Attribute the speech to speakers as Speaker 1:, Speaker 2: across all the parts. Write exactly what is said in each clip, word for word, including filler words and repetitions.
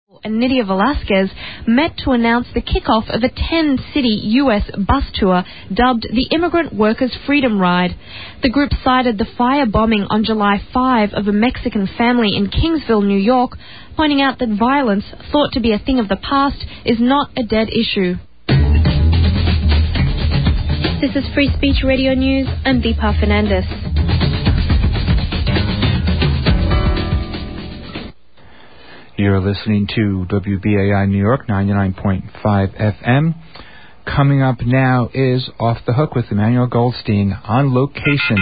Speaker 1: and Nydia Velasquez met to announce the kickoff of a ten-city U S bus tour dubbed the Immigrant Workers Freedom Ride. The group cited the firebombing on July fifth of a Mexican family in Kingsville, New York, pointing out that violence, thought to be a thing of the past, is not a dead issue. This is Free Speech Radio News. I'm Deepa Fernandez.
Speaker 2: You're listening to W B A I New York, ninety-nine point five F M. Coming up now is Off the Hook with Emmanuel Goldstein on location.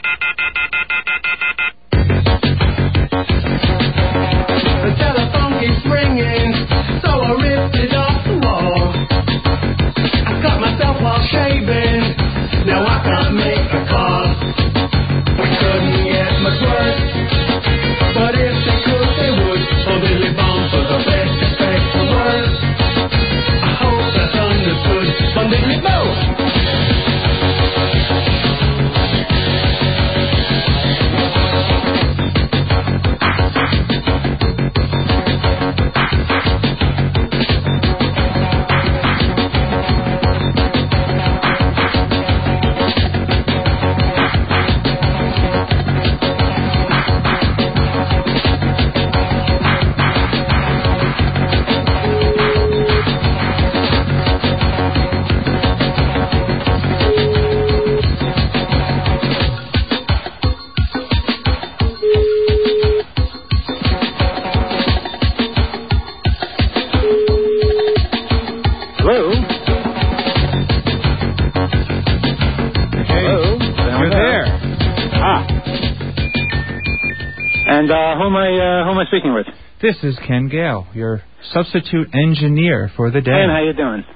Speaker 3: The telephone keeps ringing, so I ripped it off the wall. I cut myself while shaving, now I can't make a call. We couldn't get much worse, but if they could, they would. Oh, Billy Bond for the best effect for words. I hope that's understood. Bon Billy Bo.
Speaker 4: And uh, who am I? Uh, who am I speaking with?
Speaker 2: This is Ken Gale, your substitute engineer for the day.
Speaker 4: Ken, how you doing?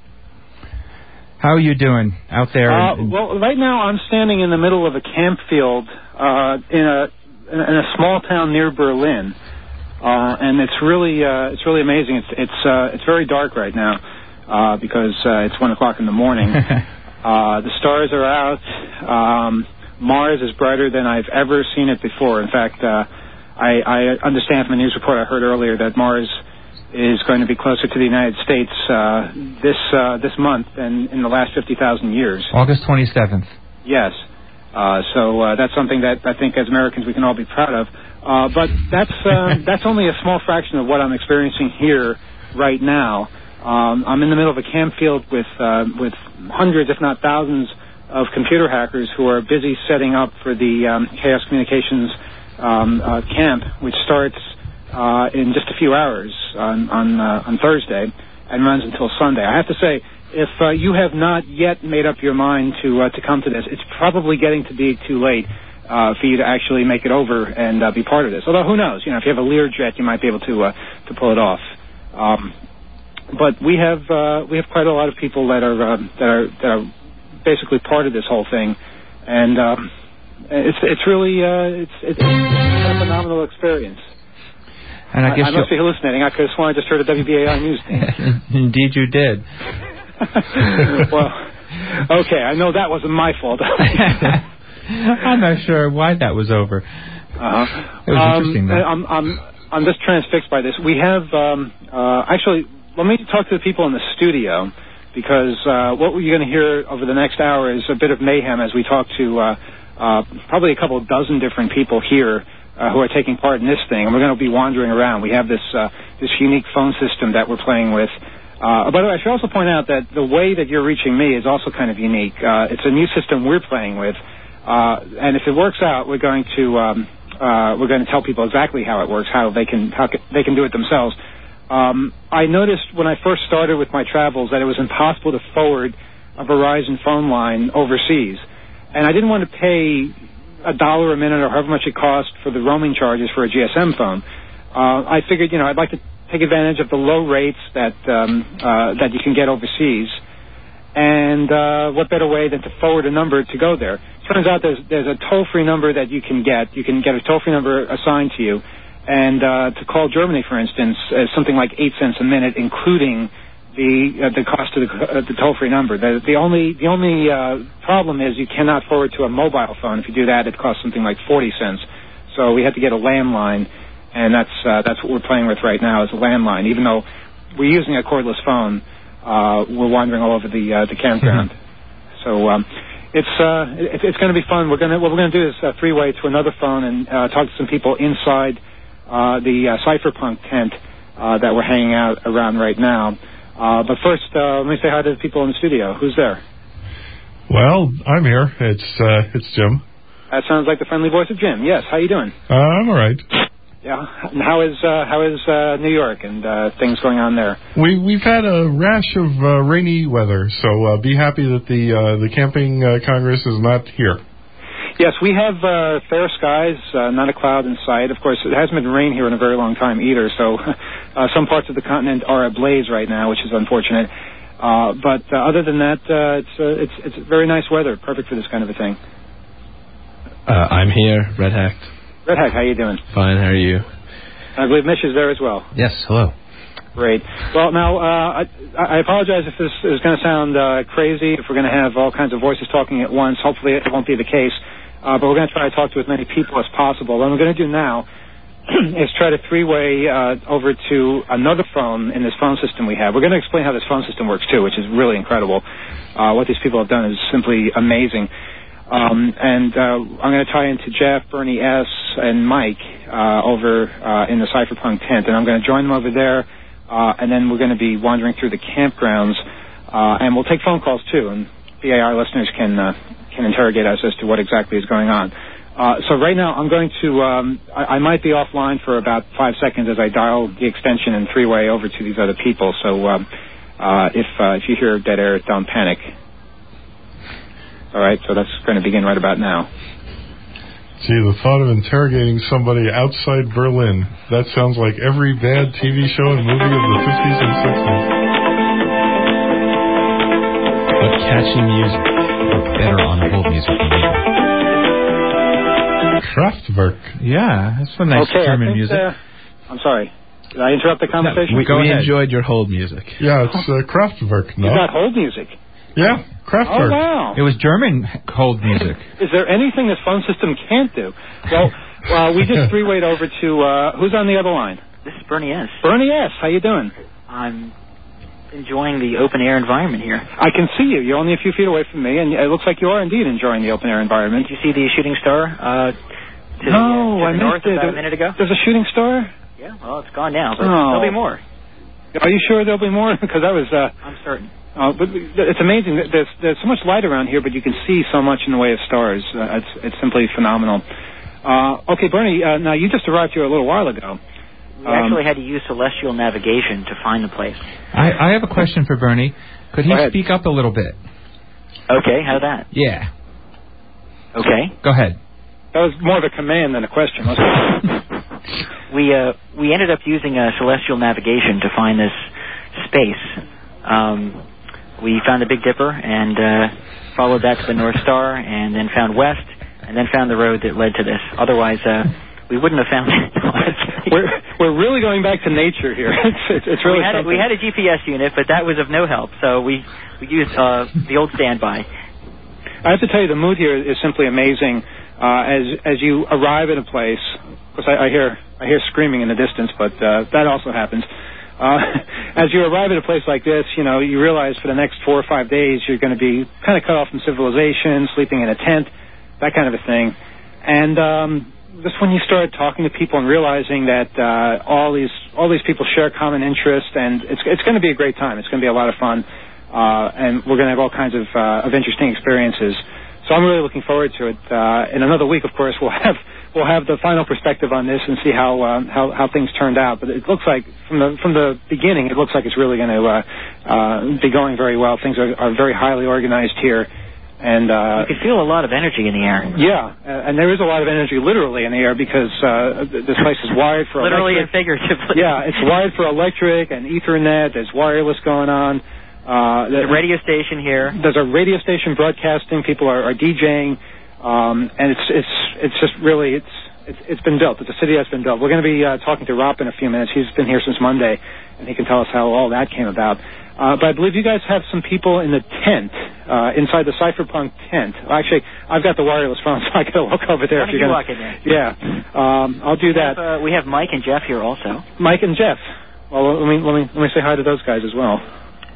Speaker 2: How are you doing out there?
Speaker 4: Uh,
Speaker 2: in, in...
Speaker 4: Well, right now I'm standing in the middle of a camp field uh, in a in a small town near Berlin, uh, and it's really uh, it's really amazing. It's it's uh, it's very dark right now uh, because uh, it's one o'clock in the morning. uh, the stars are out. Um, Mars is brighter than I've ever seen it before. In fact, uh, I, I understand from a news report I heard earlier that Mars is going to be closer to the United States uh, this uh, this month than in the last fifty thousand years.
Speaker 2: August twenty-seventh.
Speaker 4: Yes. Uh, so uh, that's something that I think as Americans we can all be proud of. Uh, but that's uh, that's only a small fraction of what I'm experiencing here right now. Um, I'm in the middle of a camp field with uh, with hundreds, if not thousands, of computer hackers who are busy setting up for the um, Chaos Communications um, uh, camp, which starts uh, in just a few hours on on, uh, on Thursday and runs until Sunday. I have to say, if uh, you have not yet made up your mind to uh, to come to this, it's probably getting to be too late uh, for you to actually make it over and uh, be part of this. Although, who knows? You know, if you have a Learjet, you might be able to uh, to pull it off. Um, but we have uh, we have quite a lot of people that are uh, that are that are basically part of this whole thing, and um, it's it's really uh, it's it's a phenomenal experience.
Speaker 2: And I guess
Speaker 4: I, I must be hallucinating. I could have sworn I just heard a W B A I news thing.
Speaker 2: Indeed, you did.
Speaker 4: Well, okay, I know that wasn't my fault.
Speaker 2: I'm not sure why that was over.
Speaker 4: Uh-huh.
Speaker 2: It was
Speaker 4: um,
Speaker 2: interesting, though.
Speaker 4: I'm I'm I'm just transfixed by this. We have um, uh, actually. Let me talk to the people in the studio, because uh, what you're going to hear over the next hour is a bit of mayhem as we talk to uh, uh, probably a couple of dozen different people here uh, who are taking part in this thing, and we're going to be wandering around. We have this uh, this unique phone system that we're playing with. Uh, by the way, I should also point out that the way that you're reaching me is also kind of unique. Uh, it's a new system we're playing with, uh, and if it works out, we're going to um, uh, we're going to tell people exactly how it works, how they can how they can do it themselves. Um, I noticed when I first started with my travels that it was impossible to forward a Verizon phone line overseas. And I didn't want to pay a dollar a minute or however much it cost for the roaming charges for a G S M phone. Uh, I figured, you know, I'd like to take advantage of the low rates that um, uh, that you can get overseas. And uh, what better way than to forward a number to go there? Turns out there's, there's a toll-free number that you can get. You can get a toll-free number assigned to you. And uh, to call Germany, for instance, is something like eight cents a minute, including the uh, the cost of the, uh, the toll-free number. The, the only the only uh, problem is you cannot forward to a mobile phone. If you do that, it costs something like forty cents. So we had to get a landline, and that's uh, that's what we're playing with right now is a landline. Even though we're using a cordless phone, uh, we're wandering all over the uh, the campground. So um, it's uh, it, it's going to be fun. We're going to what we're going to do is uh, three-way to another phone and uh, talk to some people inside uh, the uh, Cypherpunk tent uh, that we're hanging out around right now. Uh, but first, uh, let me say hi to the people in the studio. Who's there?
Speaker 5: Well, I'm here. It's uh, it's Jim.
Speaker 4: That sounds like the friendly voice of Jim. Yes. How you doing?
Speaker 5: Uh, I'm all right.
Speaker 4: Yeah. And how is uh, how is uh, New York and uh, things going on there?
Speaker 5: We we've had a rash of uh, rainy weather, so uh, be happy that the uh, the camping uh, congress is not here.
Speaker 4: Yes, we have uh, fair skies, uh, not a cloud in sight. Of course, it hasn't been rain here in a very long time either, so uh, some parts of the continent are ablaze right now, which is unfortunate. Uh, but uh, other than that, uh, it's uh, it's it's very nice weather, perfect for this kind of a thing.
Speaker 6: Uh, I'm here, Red Hacked.
Speaker 4: Red Hack, how you doing?
Speaker 6: Fine, how are you?
Speaker 4: I believe Mish is there as well.
Speaker 6: Yes, hello.
Speaker 4: Great. Well, now, uh, I, I apologize if this is going to sound uh, crazy, if we're going to have all kinds of voices talking at once. Hopefully it won't be the case. Uh, but we're going to try to talk to as many people as possible. What we're going to do now is try to three-way uh, over to another phone in this phone system we have. We're going to explain how this phone system works, too, which is really incredible. Uh, what these people have done is simply amazing. Um, and uh, I'm going to tie into Jeff, Bernie S., and Mike uh, over uh, in the Cypherpunk tent. And I'm going to join them over there, uh, and then we're going to be wandering through the campgrounds. Uh, and we'll take phone calls, too, and B A I listeners can uh, can interrogate us as to what exactly is going on. Uh, so right now I'm going to, um, I, I might be offline for about five seconds as I dial the extension and three-way over to these other people. So um, uh, if uh, if you hear dead air, don't panic. All right, so that's going to begin right about now.
Speaker 5: Gee, the thought of interrogating somebody outside Berlin, that sounds like every bad T V show and movie of the fifties and sixties.
Speaker 6: But catchy music, or better on hold music than either.
Speaker 5: Kraftwerk.
Speaker 2: Yeah, that's some nice
Speaker 4: okay,
Speaker 2: German
Speaker 4: think,
Speaker 2: music.
Speaker 4: Uh, I'm sorry. Did I interrupt the conversation?
Speaker 6: No, we
Speaker 2: Go
Speaker 6: we
Speaker 2: ahead.
Speaker 6: enjoyed your hold music.
Speaker 5: Yeah, it's uh, Kraftwerk, no?
Speaker 4: You got hold music.
Speaker 5: Yeah, Kraftwerk.
Speaker 4: Oh, wow.
Speaker 2: It was German hold music.
Speaker 4: Is there anything this phone system can't do? Well, uh, we just three-wayed over to, uh, who's on the other line?
Speaker 7: This is Bernie S.
Speaker 4: Bernie S., how you doing?
Speaker 7: I'm enjoying the open-air environment here.
Speaker 4: I can see you. You're only a few feet away from me, and it looks like you are indeed enjoying the open-air environment.
Speaker 7: Did you see the shooting star uh, to
Speaker 4: no,
Speaker 7: the, uh, to
Speaker 4: I
Speaker 7: the north
Speaker 4: missed it.
Speaker 7: about a minute ago?
Speaker 4: There's a shooting star?
Speaker 7: Yeah, well, it's gone now, but
Speaker 4: Oh.
Speaker 7: there'll be more.
Speaker 4: Are you sure there'll be more? Because that was... Uh,
Speaker 7: I'm certain.
Speaker 4: Uh, but it's amazing. There's there's so much light around here, but you can see so much in the way of stars. Uh, it's it's simply phenomenal. Uh, okay, Bernie. Uh, now you just arrived here a little while ago.
Speaker 7: We
Speaker 4: Um,
Speaker 7: actually had to use celestial navigation to find the place.
Speaker 2: I, I have a question for Bernie. Could he
Speaker 4: Go ahead.
Speaker 2: speak up a little bit?
Speaker 7: Okay, how that?
Speaker 2: Yeah.
Speaker 7: Okay.
Speaker 2: Go ahead.
Speaker 4: That was more of a command than a question, wasn't it?
Speaker 7: We uh we ended up using uh, celestial navigation to find this space. Um, we found the Big Dipper and uh, followed that to the North Star, and then found west, and then found the road that led to this. Otherwise, uh, we wouldn't have found it.
Speaker 4: we're we're really going back to nature here. It's it's, it's really
Speaker 7: we had a,
Speaker 4: something.
Speaker 7: we had a G P S unit, but that was of no help. So we we used uh, the old standby.
Speaker 4: I have to tell you, the mood here is simply amazing. Uh, as as you arrive at a place, of course, I, I hear I hear screaming in the distance, but uh, that also happens. Uh, as you arrive at a place like this, you know, you realize for the next four or five days you're going to be kind of cut off from civilization, sleeping in a tent, that kind of a thing. And um, just when you start talking to people and realizing that uh, all these all these people share common interests, and it's it's going to be a great time. It's going to be a lot of fun, uh, and we're going to have all kinds of uh, of interesting experiences. So I'm really looking forward to it. Uh, in another week, of course, we'll have we'll have the final perspective on this and see how uh, how how things turned out. But it looks like from the from the beginning, it looks like it's really going to uh, uh, be going very well. Things are, are very highly organized here, and uh,
Speaker 7: You could feel a lot of energy in the air.
Speaker 4: yeah, uh, and there is a lot of energy literally in the air because uh, th- this place is wired for
Speaker 7: Literally and
Speaker 4: electric.
Speaker 7: figuratively.
Speaker 4: Yeah, it's wired for electric and Ethernet. There's wireless going on. Uh,
Speaker 7: The radio station here.
Speaker 4: There's a radio station broadcasting. People are, are DJing, um, and it's it's it's just really it's it's it's been built. It's a city that's been built. We're going to be uh, talking to Rob in a few minutes. He's been here since Monday, and he can tell us how all that came about. Uh, but I believe you guys have some people in the tent, uh, inside the Cypherpunk tent. Actually, I've got the wireless phone, so I can walk over there.
Speaker 7: Why
Speaker 4: if
Speaker 7: don't
Speaker 4: you're
Speaker 7: you
Speaker 4: gonna,
Speaker 7: walk in there?
Speaker 4: Yeah, um, I'll do
Speaker 7: we
Speaker 4: that.
Speaker 7: Have, uh, we have Mike and Jeff here also.
Speaker 4: Mike and Jeff. Well, let me let me let me say hi to those guys as well.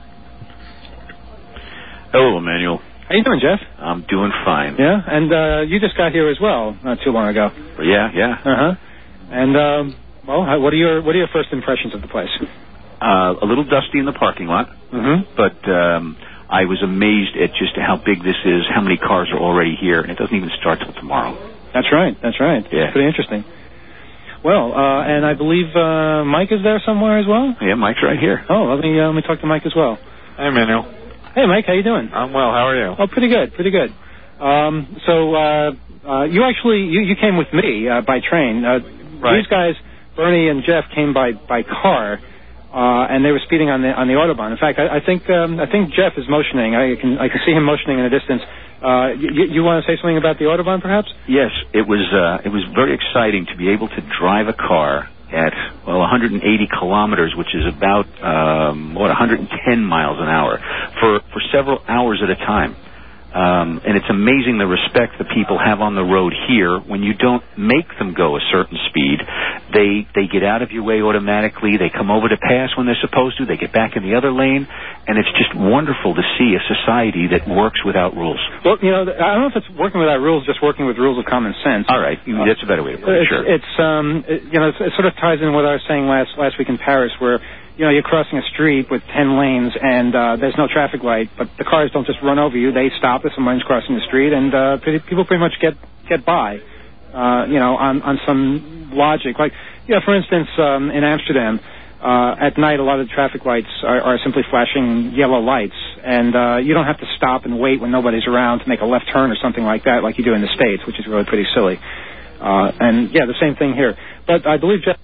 Speaker 8: Hello, Emmanuel.
Speaker 4: How you doing, Jeff?
Speaker 8: I'm doing fine.
Speaker 4: Yeah, and uh, you just got here as well, not too long ago.
Speaker 8: Yeah, yeah.
Speaker 4: Uh huh. And um, well, how, what are your what are your first impressions of the place?
Speaker 8: Uh, a little dusty in the parking lot,
Speaker 4: Mm-hmm.
Speaker 8: but um, I was amazed at just how big this is, how many cars are already here, and it doesn't even start till tomorrow.
Speaker 4: That's right. That's right.
Speaker 8: Yeah.
Speaker 4: Pretty interesting. Well, uh, and I believe uh, Mike is there somewhere as well.
Speaker 8: Yeah, Mike's right here.
Speaker 4: Oh, let me uh, let me talk to Mike as well.
Speaker 9: Hey, Emmanuel.
Speaker 4: Hey, Mike, how you doing?
Speaker 9: I'm well. How are you?
Speaker 4: Oh, pretty good, pretty good. Um, so uh, uh, you actually you, you came with me uh, by train. Uh,
Speaker 9: Right.
Speaker 4: These guys, Bernie and Jeff, came by by car, uh, and they were speeding on the on the autobahn. In fact, I, I think um, I think Jeff is motioning. I can I can see him motioning in the distance. Uh, you, you want to say something about the autobahn, perhaps?
Speaker 8: Yes, it was. Uh, it was very exciting to be able to drive a car at well one hundred eighty kilometers, which is about um, what one hundred ten miles an hour, for for several hours at a time. Um, and it's amazing the respect that people have on the road here. When you don't make them go a certain speed, they they get out of your way automatically. They come over to pass when they're supposed to. They get back in the other lane, and it's just wonderful to see a society that works without rules.
Speaker 4: Well, you know, I don't know if it's working without rules, just working with rules of common sense.
Speaker 8: All right, that's a better way to put it.
Speaker 4: It's,
Speaker 8: Sure.
Speaker 4: it's um, it, you know, it's, it sort of ties in what I was saying last last week in Paris, where you know you're crossing a street with ten lanes and uh, there's no traffic light, but the cars don't just run over you; they stop if someone's crossing the street, and uh, pretty, people pretty much get get by, uh, you know, on on some logic. Like, yeah, for instance, um, in Amsterdam. Uh, at night, a lot of the traffic lights are, are simply flashing yellow lights, and uh, you don't have to stop and wait when nobody's around to make a left turn or something like that, like you do in the States, which is really pretty silly. Uh, and yeah, the same thing here. But I believe Jeff.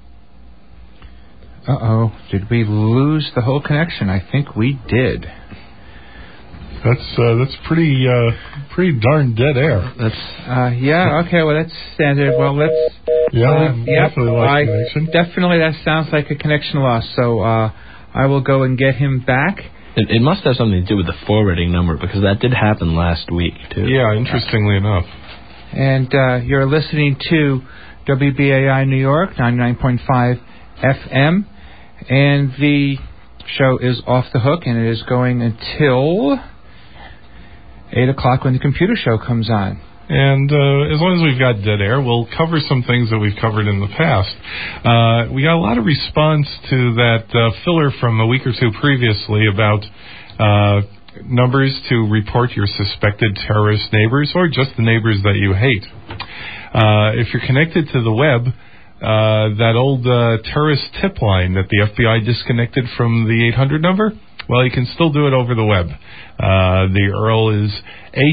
Speaker 2: Uh oh, did we lose the whole connection? I think we did.
Speaker 5: That's uh, that's pretty uh, pretty darn dead air.
Speaker 2: That's uh, yeah. Okay, well that's standard. Well, let's.
Speaker 5: Yeah,
Speaker 2: uh,
Speaker 5: we
Speaker 2: yep,
Speaker 5: definitely lost
Speaker 2: I,
Speaker 5: connection.
Speaker 2: Definitely, that sounds like a connection loss. So uh, I will go and get him back.
Speaker 6: It, it must have something to do with the forwarding number, because that did happen last week too.
Speaker 5: Yeah, interestingly enough.
Speaker 2: And uh, you're listening to W B A I New York ninety-nine point five F M, and the show is Off the Hook, and it is going until eight o'clock when the computer show comes on.
Speaker 5: And uh, as long as we've got dead air, we'll cover some things that we've covered in the past. Uh, we got a lot of response to that uh, filler from a week or two previously about uh, numbers to report your suspected terrorist neighbors, or just the neighbors that you hate. Uh, if you're connected to the web, uh, that old uh, terrorist tip line that the F B I disconnected from the eight hundred number, well, you can still do it over the web. Uh, the U R L is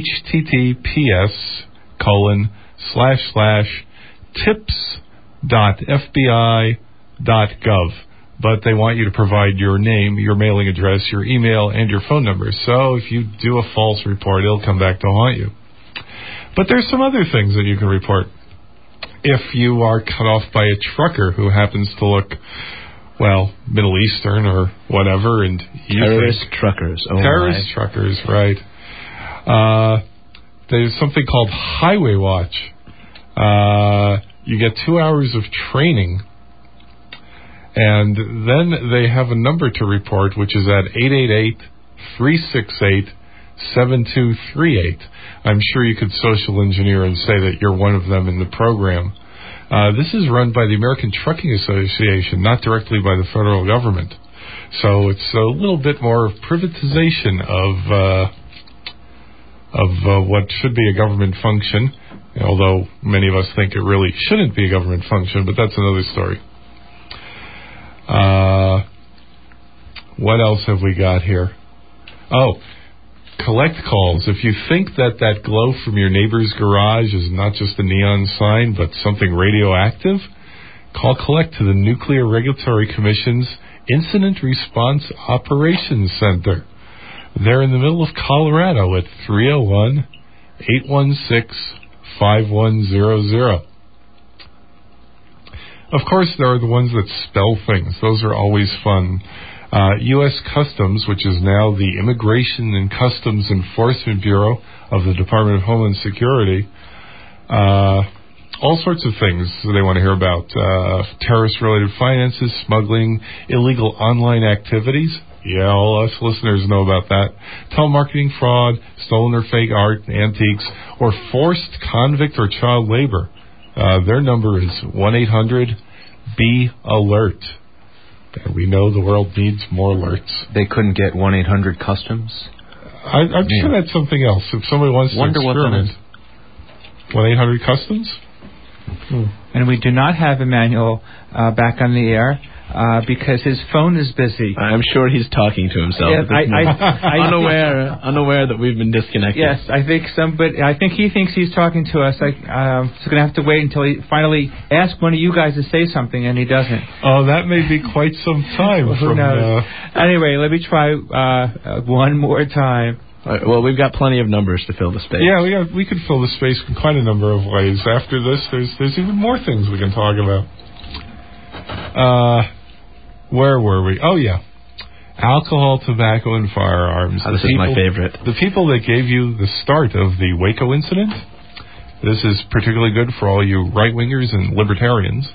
Speaker 5: https colon slash slash tips dot fbi dot gov. But they want you to provide your name, your mailing address, your email, and your phone number. So if you do a false report, it'll come back to haunt you. But there's some other things that you can report. If you are cut off by a trucker who happens to look, well, Middle Eastern or whatever, and you
Speaker 6: terrorist
Speaker 5: think,
Speaker 6: truckers. Oh
Speaker 5: terrorist
Speaker 6: my.
Speaker 5: truckers, right? Uh, there's something called Highway Watch. Uh, you get two hours of training, and then they have a number to report, which is at eight eight eight, three six eight, seven two three eight. I'm sure you could social engineer and say that you're one of them in the program. Uh, this is run by the American Trucking Association, not directly by the federal government. So it's a little bit more privatization of uh, of uh, what should be a government function, although many of us think it really shouldn't be a government function, but that's another story. Uh, what else have we got here? Oh, collect calls. If you think that that glow from your neighbor's garage is not just a neon sign, but something radioactive, call collect to the Nuclear Regulatory Commission's Incident Response Operations Center. They're in the middle of Colorado at three oh one, eight one six, five one zero zero. Of course, there are the ones that spell things. Those are always fun. Uh, U S Customs, which is now the Immigration and Customs Enforcement Bureau of the Department of Homeland Security, uh, all sorts of things they want to hear about. Uh, terrorist-related finances, smuggling, illegal online activities. Yeah, all us listeners know about that. Telemarketing fraud, stolen or fake art, antiques, or forced convict or child labor. Uh, their number is one eight hundred B alert. And we know the world needs more alerts.
Speaker 6: They couldn't get one eight hundred customs?
Speaker 5: I, I'm yeah. sure that's something else. If somebody wants
Speaker 6: Wonder
Speaker 5: to experiment. one eight hundred customs?
Speaker 2: Hmm. And we do not have Emmanuel uh, back on the air uh, because his phone is busy.
Speaker 9: I'm sure he's talking to himself.
Speaker 2: Yes, I, I, I,
Speaker 9: unaware, unaware that we've been disconnected.
Speaker 2: Yes, I think somebody. I think he thinks he's talking to us. I, um, so going to have to wait until he finally asks one of you guys to say something, and he doesn't.
Speaker 5: Oh, that may be quite some time.
Speaker 2: Well, who
Speaker 5: from,
Speaker 2: knows? Uh... Anyway, let me try uh, one more time.
Speaker 9: Right, well, we've got plenty of numbers to fill the space.
Speaker 5: Yeah, we have, we could fill the space in quite a number of ways. After this, there's there's even more things we can talk about. Uh, where were we? Oh, yeah. Alcohol, tobacco, and firearms.
Speaker 9: Oh, this
Speaker 5: the
Speaker 9: is
Speaker 5: people,
Speaker 9: my favorite.
Speaker 5: The people that gave you the start of the Waco incident. This is particularly good for all you right-wingers and libertarians.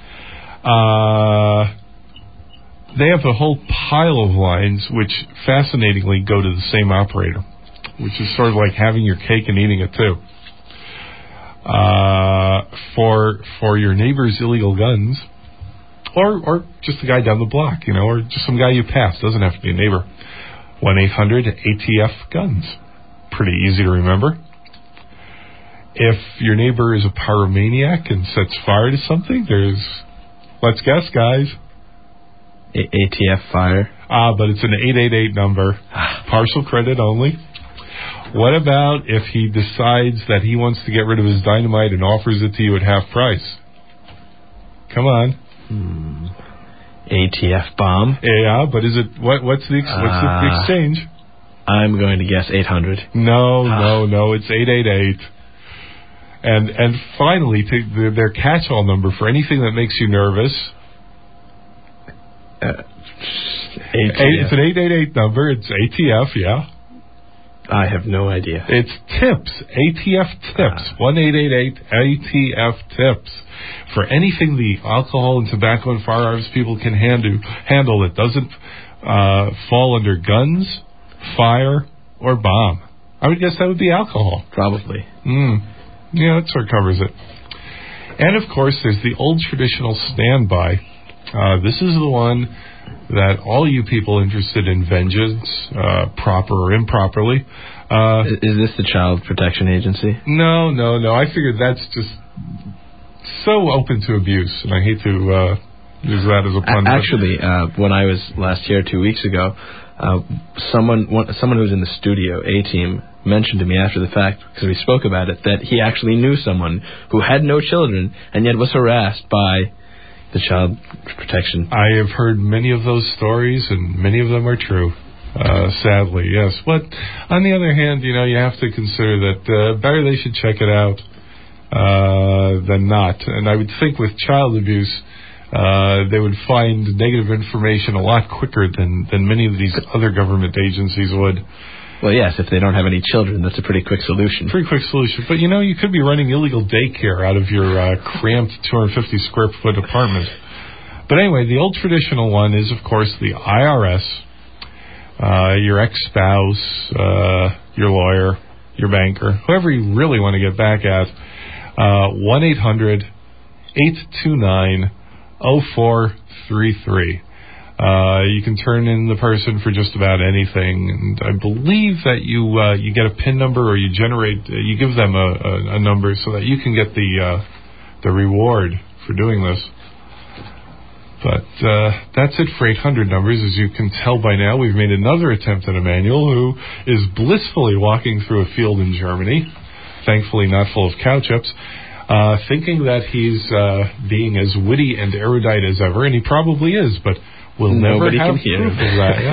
Speaker 5: Uh... They have a whole pile of lines which fascinatingly go to the same operator, which is sort of like having your cake and eating it too. Uh, for for your neighbor's illegal guns, or or just the guy down the block, you know, or just some guy you pass. Doesn't have to be a neighbor. one eight hundred A T F guns. Pretty easy to remember. If your neighbor is a pyromaniac and sets fire to something, there's, let's guess, guys.
Speaker 9: A T F fire.
Speaker 5: Ah, but it's an eight eight eight number. Partial credit only. What about if he decides that he wants to get rid of his dynamite and offers it to you at half price? Come on.
Speaker 9: Hmm. A T F bomb.
Speaker 5: Yeah, but is it what? What's the ex- what's uh, the exchange?
Speaker 9: I'm going to guess eight hundred.
Speaker 5: No, no, no. It's eight eight eight. And and finally, to the, their catch-all number for anything that makes you nervous.
Speaker 9: Uh,
Speaker 5: it's an eight eight eight number. It's A T F, yeah.
Speaker 9: I have no idea.
Speaker 5: It's TIPS. A T F TIPS. Uh, one eight eight eight A T F TIPS. For anything the alcohol and tobacco and firearms people can handle, handle that doesn't uh, fall under guns, fire, or bomb. I would guess that would be alcohol.
Speaker 9: Probably.
Speaker 5: Mm. Yeah, that sort of covers it. And, of course, there's the old traditional standby. Uh, this is the one that all you people interested in vengeance, uh, proper or improperly. Uh,
Speaker 9: is this the Child Protection Agency?
Speaker 5: No, no, no. I figured that's just so open to abuse, and I hate to uh, use that as a pun.
Speaker 9: Actually, uh, when I was last here two weeks ago, uh, someone one, someone who was in the studio, A-Team, mentioned to me after the fact, because we spoke about it, that he actually knew someone who had no children and yet was harassed by the Child Protection.
Speaker 5: I have heard many of those stories, and many of them are true. Uh, sadly, yes. But on the other hand, you know, you have to consider that uh, better they should check it out uh, than not. And I would think with child abuse, uh, they would find negative information a lot quicker than, than many of these other government agencies would.
Speaker 9: Well, yes, if they don't have any children, that's a pretty quick solution.
Speaker 5: Pretty quick solution. But, you know, you could be running illegal daycare out of your uh, cramped two hundred fifty square foot apartment. But anyway, the old traditional one is, of course, the I R S, uh, your ex-spouse, uh, your lawyer, your banker, whoever you really want to get back at, uh, one eight hundred eight two nine oh four three three. Uh, you can turn in the person for just about anything, and I believe that you uh, you get a PIN number, or you generate, uh, you give them a, a, a number so that you can get the uh, the reward for doing this. But uh, that's it for eight hundred numbers. As you can tell by now, we've made another attempt at Emmanuel, who is blissfully walking through a field in Germany, thankfully not full of cow-chips, uh, thinking that he's uh, being as witty and erudite as ever, and he probably is, but we'll
Speaker 9: Nobody
Speaker 5: never have
Speaker 9: can hear
Speaker 5: proof
Speaker 9: him.
Speaker 5: of that.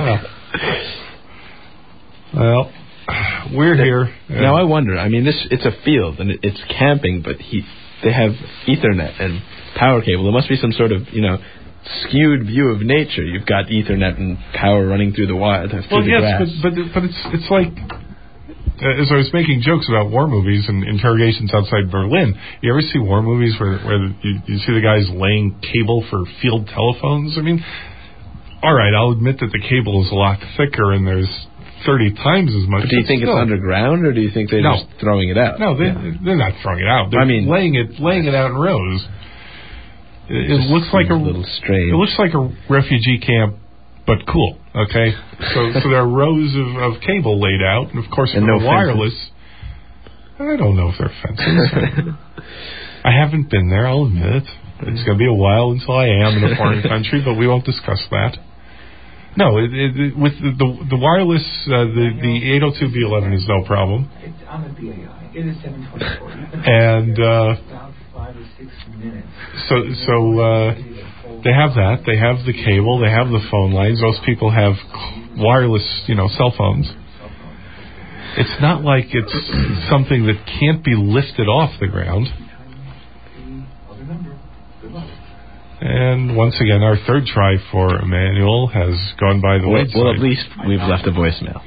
Speaker 5: Yeah. Well, we're here.
Speaker 9: Now I wonder. I mean, this it's a field and it, it's camping, but he they have Ethernet and power cable. There must be some sort of, you know, skewed view of nature. You've got Ethernet and power running through the wire, through
Speaker 5: well,
Speaker 9: the
Speaker 5: yes,
Speaker 9: grass.
Speaker 5: but but but it's it's like uh, as I was making jokes about war movies and interrogations outside Berlin. You ever see war movies where where you, you see the guys laying cable for field telephones? I mean, all right, I'll admit that the cable is a lot thicker and there's thirty times as much.
Speaker 9: But do you think
Speaker 5: still.
Speaker 9: it's underground, or do you think they're
Speaker 5: No.
Speaker 9: just throwing it out?
Speaker 5: No, they,
Speaker 9: Yeah.
Speaker 5: they're not throwing it out. They're
Speaker 9: I mean,
Speaker 5: laying it laying it out in rows. It, it
Speaker 9: Just
Speaker 5: looks like a
Speaker 9: seems a little strange.
Speaker 5: It looks like a refugee camp, but cool. Okay, so so there are rows of, of cable laid out, and of course
Speaker 9: And
Speaker 5: for
Speaker 9: no
Speaker 5: the wireless. I don't know if they're fences. I haven't been there. I'll admit it. It's going to be a while until I am in a foreign country, but we won't discuss that. No, it, it, it, with the the, the wireless, uh, the the eight oh two B eleven is no problem.
Speaker 10: It's on the B A I. It is seven twenty-four.
Speaker 5: And uh,
Speaker 10: about five or six minutes.
Speaker 5: so so uh, they have that. They have the cable. They have the phone lines. Most people have wireless, you know, cell phones. It's not like it's something that can't be lifted off the ground. And once again, our third try for Emmanuel has gone by the
Speaker 9: Well,
Speaker 5: wayside.
Speaker 9: well, at least we've left a voicemail.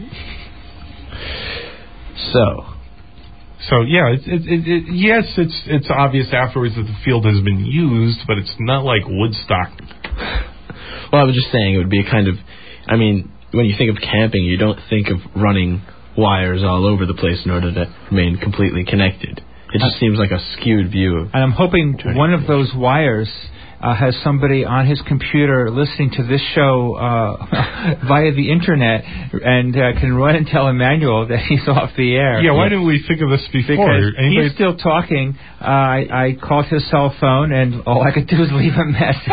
Speaker 9: So,
Speaker 5: So yeah, it, it, it, it, yes, it's it's obvious afterwards that the field has been used, but it's not like Woodstock.
Speaker 9: well, I was just saying it would be a kind of, I mean, when you think of camping, you don't think of running wires all over the place in order to remain completely connected. It just seems like a skewed view of.
Speaker 2: And I'm hoping one of those wires uh, has somebody on his computer listening to this show uh, via the internet and uh, can run and tell Emmanuel that he's off the air.
Speaker 5: Yeah, why didn't we think of this before?
Speaker 2: Because
Speaker 5: Anybody-
Speaker 2: he's still talking. Uh, I, I called his cell phone, and all I could do was leave a